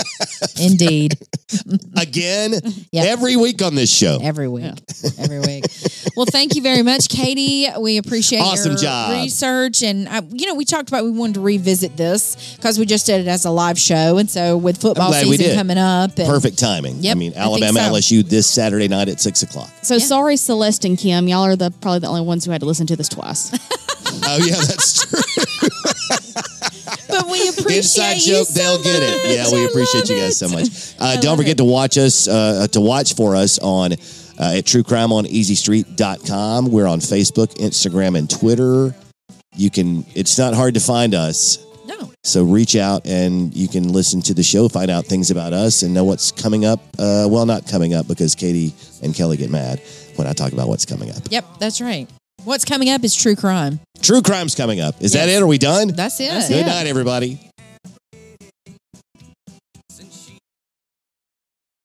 Speaker 1: Indeed.
Speaker 2: Again,
Speaker 1: Yep.
Speaker 2: every week on this show.
Speaker 1: Every week. Every week. Well, thank you very much, Katie. We appreciate
Speaker 2: Awesome
Speaker 1: your
Speaker 2: job.
Speaker 1: research. And, I, you know, we talked about we wanted to revisit this because we just did it as a live show. And so with football
Speaker 2: glad we
Speaker 1: season
Speaker 2: did.
Speaker 1: coming up. And
Speaker 2: Perfect timing.
Speaker 1: Yep,
Speaker 2: I mean,
Speaker 1: I think
Speaker 2: Alabama
Speaker 1: so.
Speaker 2: L S U this Saturday night at six o'clock.
Speaker 3: So sorry, Celeste and Kim. Y'all are the probably the only ones who had to listen to this twice.
Speaker 2: Oh yeah, that's true.
Speaker 1: But we appreciate
Speaker 2: Inside
Speaker 1: you
Speaker 2: joke,
Speaker 1: so
Speaker 2: they'll get it.
Speaker 1: much.
Speaker 2: Yeah, we
Speaker 1: I
Speaker 2: appreciate you
Speaker 1: love
Speaker 2: guys so
Speaker 1: it.
Speaker 2: much. Uh,
Speaker 1: I
Speaker 2: don't
Speaker 1: love
Speaker 2: forget
Speaker 1: it.
Speaker 2: to watch us, uh, to watch for us on uh, at true crime on easy street dot com. We're on Facebook, Instagram, and Twitter. You can. It's not hard to find us.
Speaker 1: No.
Speaker 2: So reach out and you can listen to the show, find out things about us, and know what's coming up. Uh, well, not coming up because Katie and Kelly get mad when I talk about what's coming up.
Speaker 1: Yep, that's right. What's coming up is true crime.
Speaker 2: True crime's coming up. Is that
Speaker 1: Yes.
Speaker 2: it? Are we done?
Speaker 1: That's it.
Speaker 3: That's
Speaker 2: Good
Speaker 3: it.
Speaker 2: night, everybody.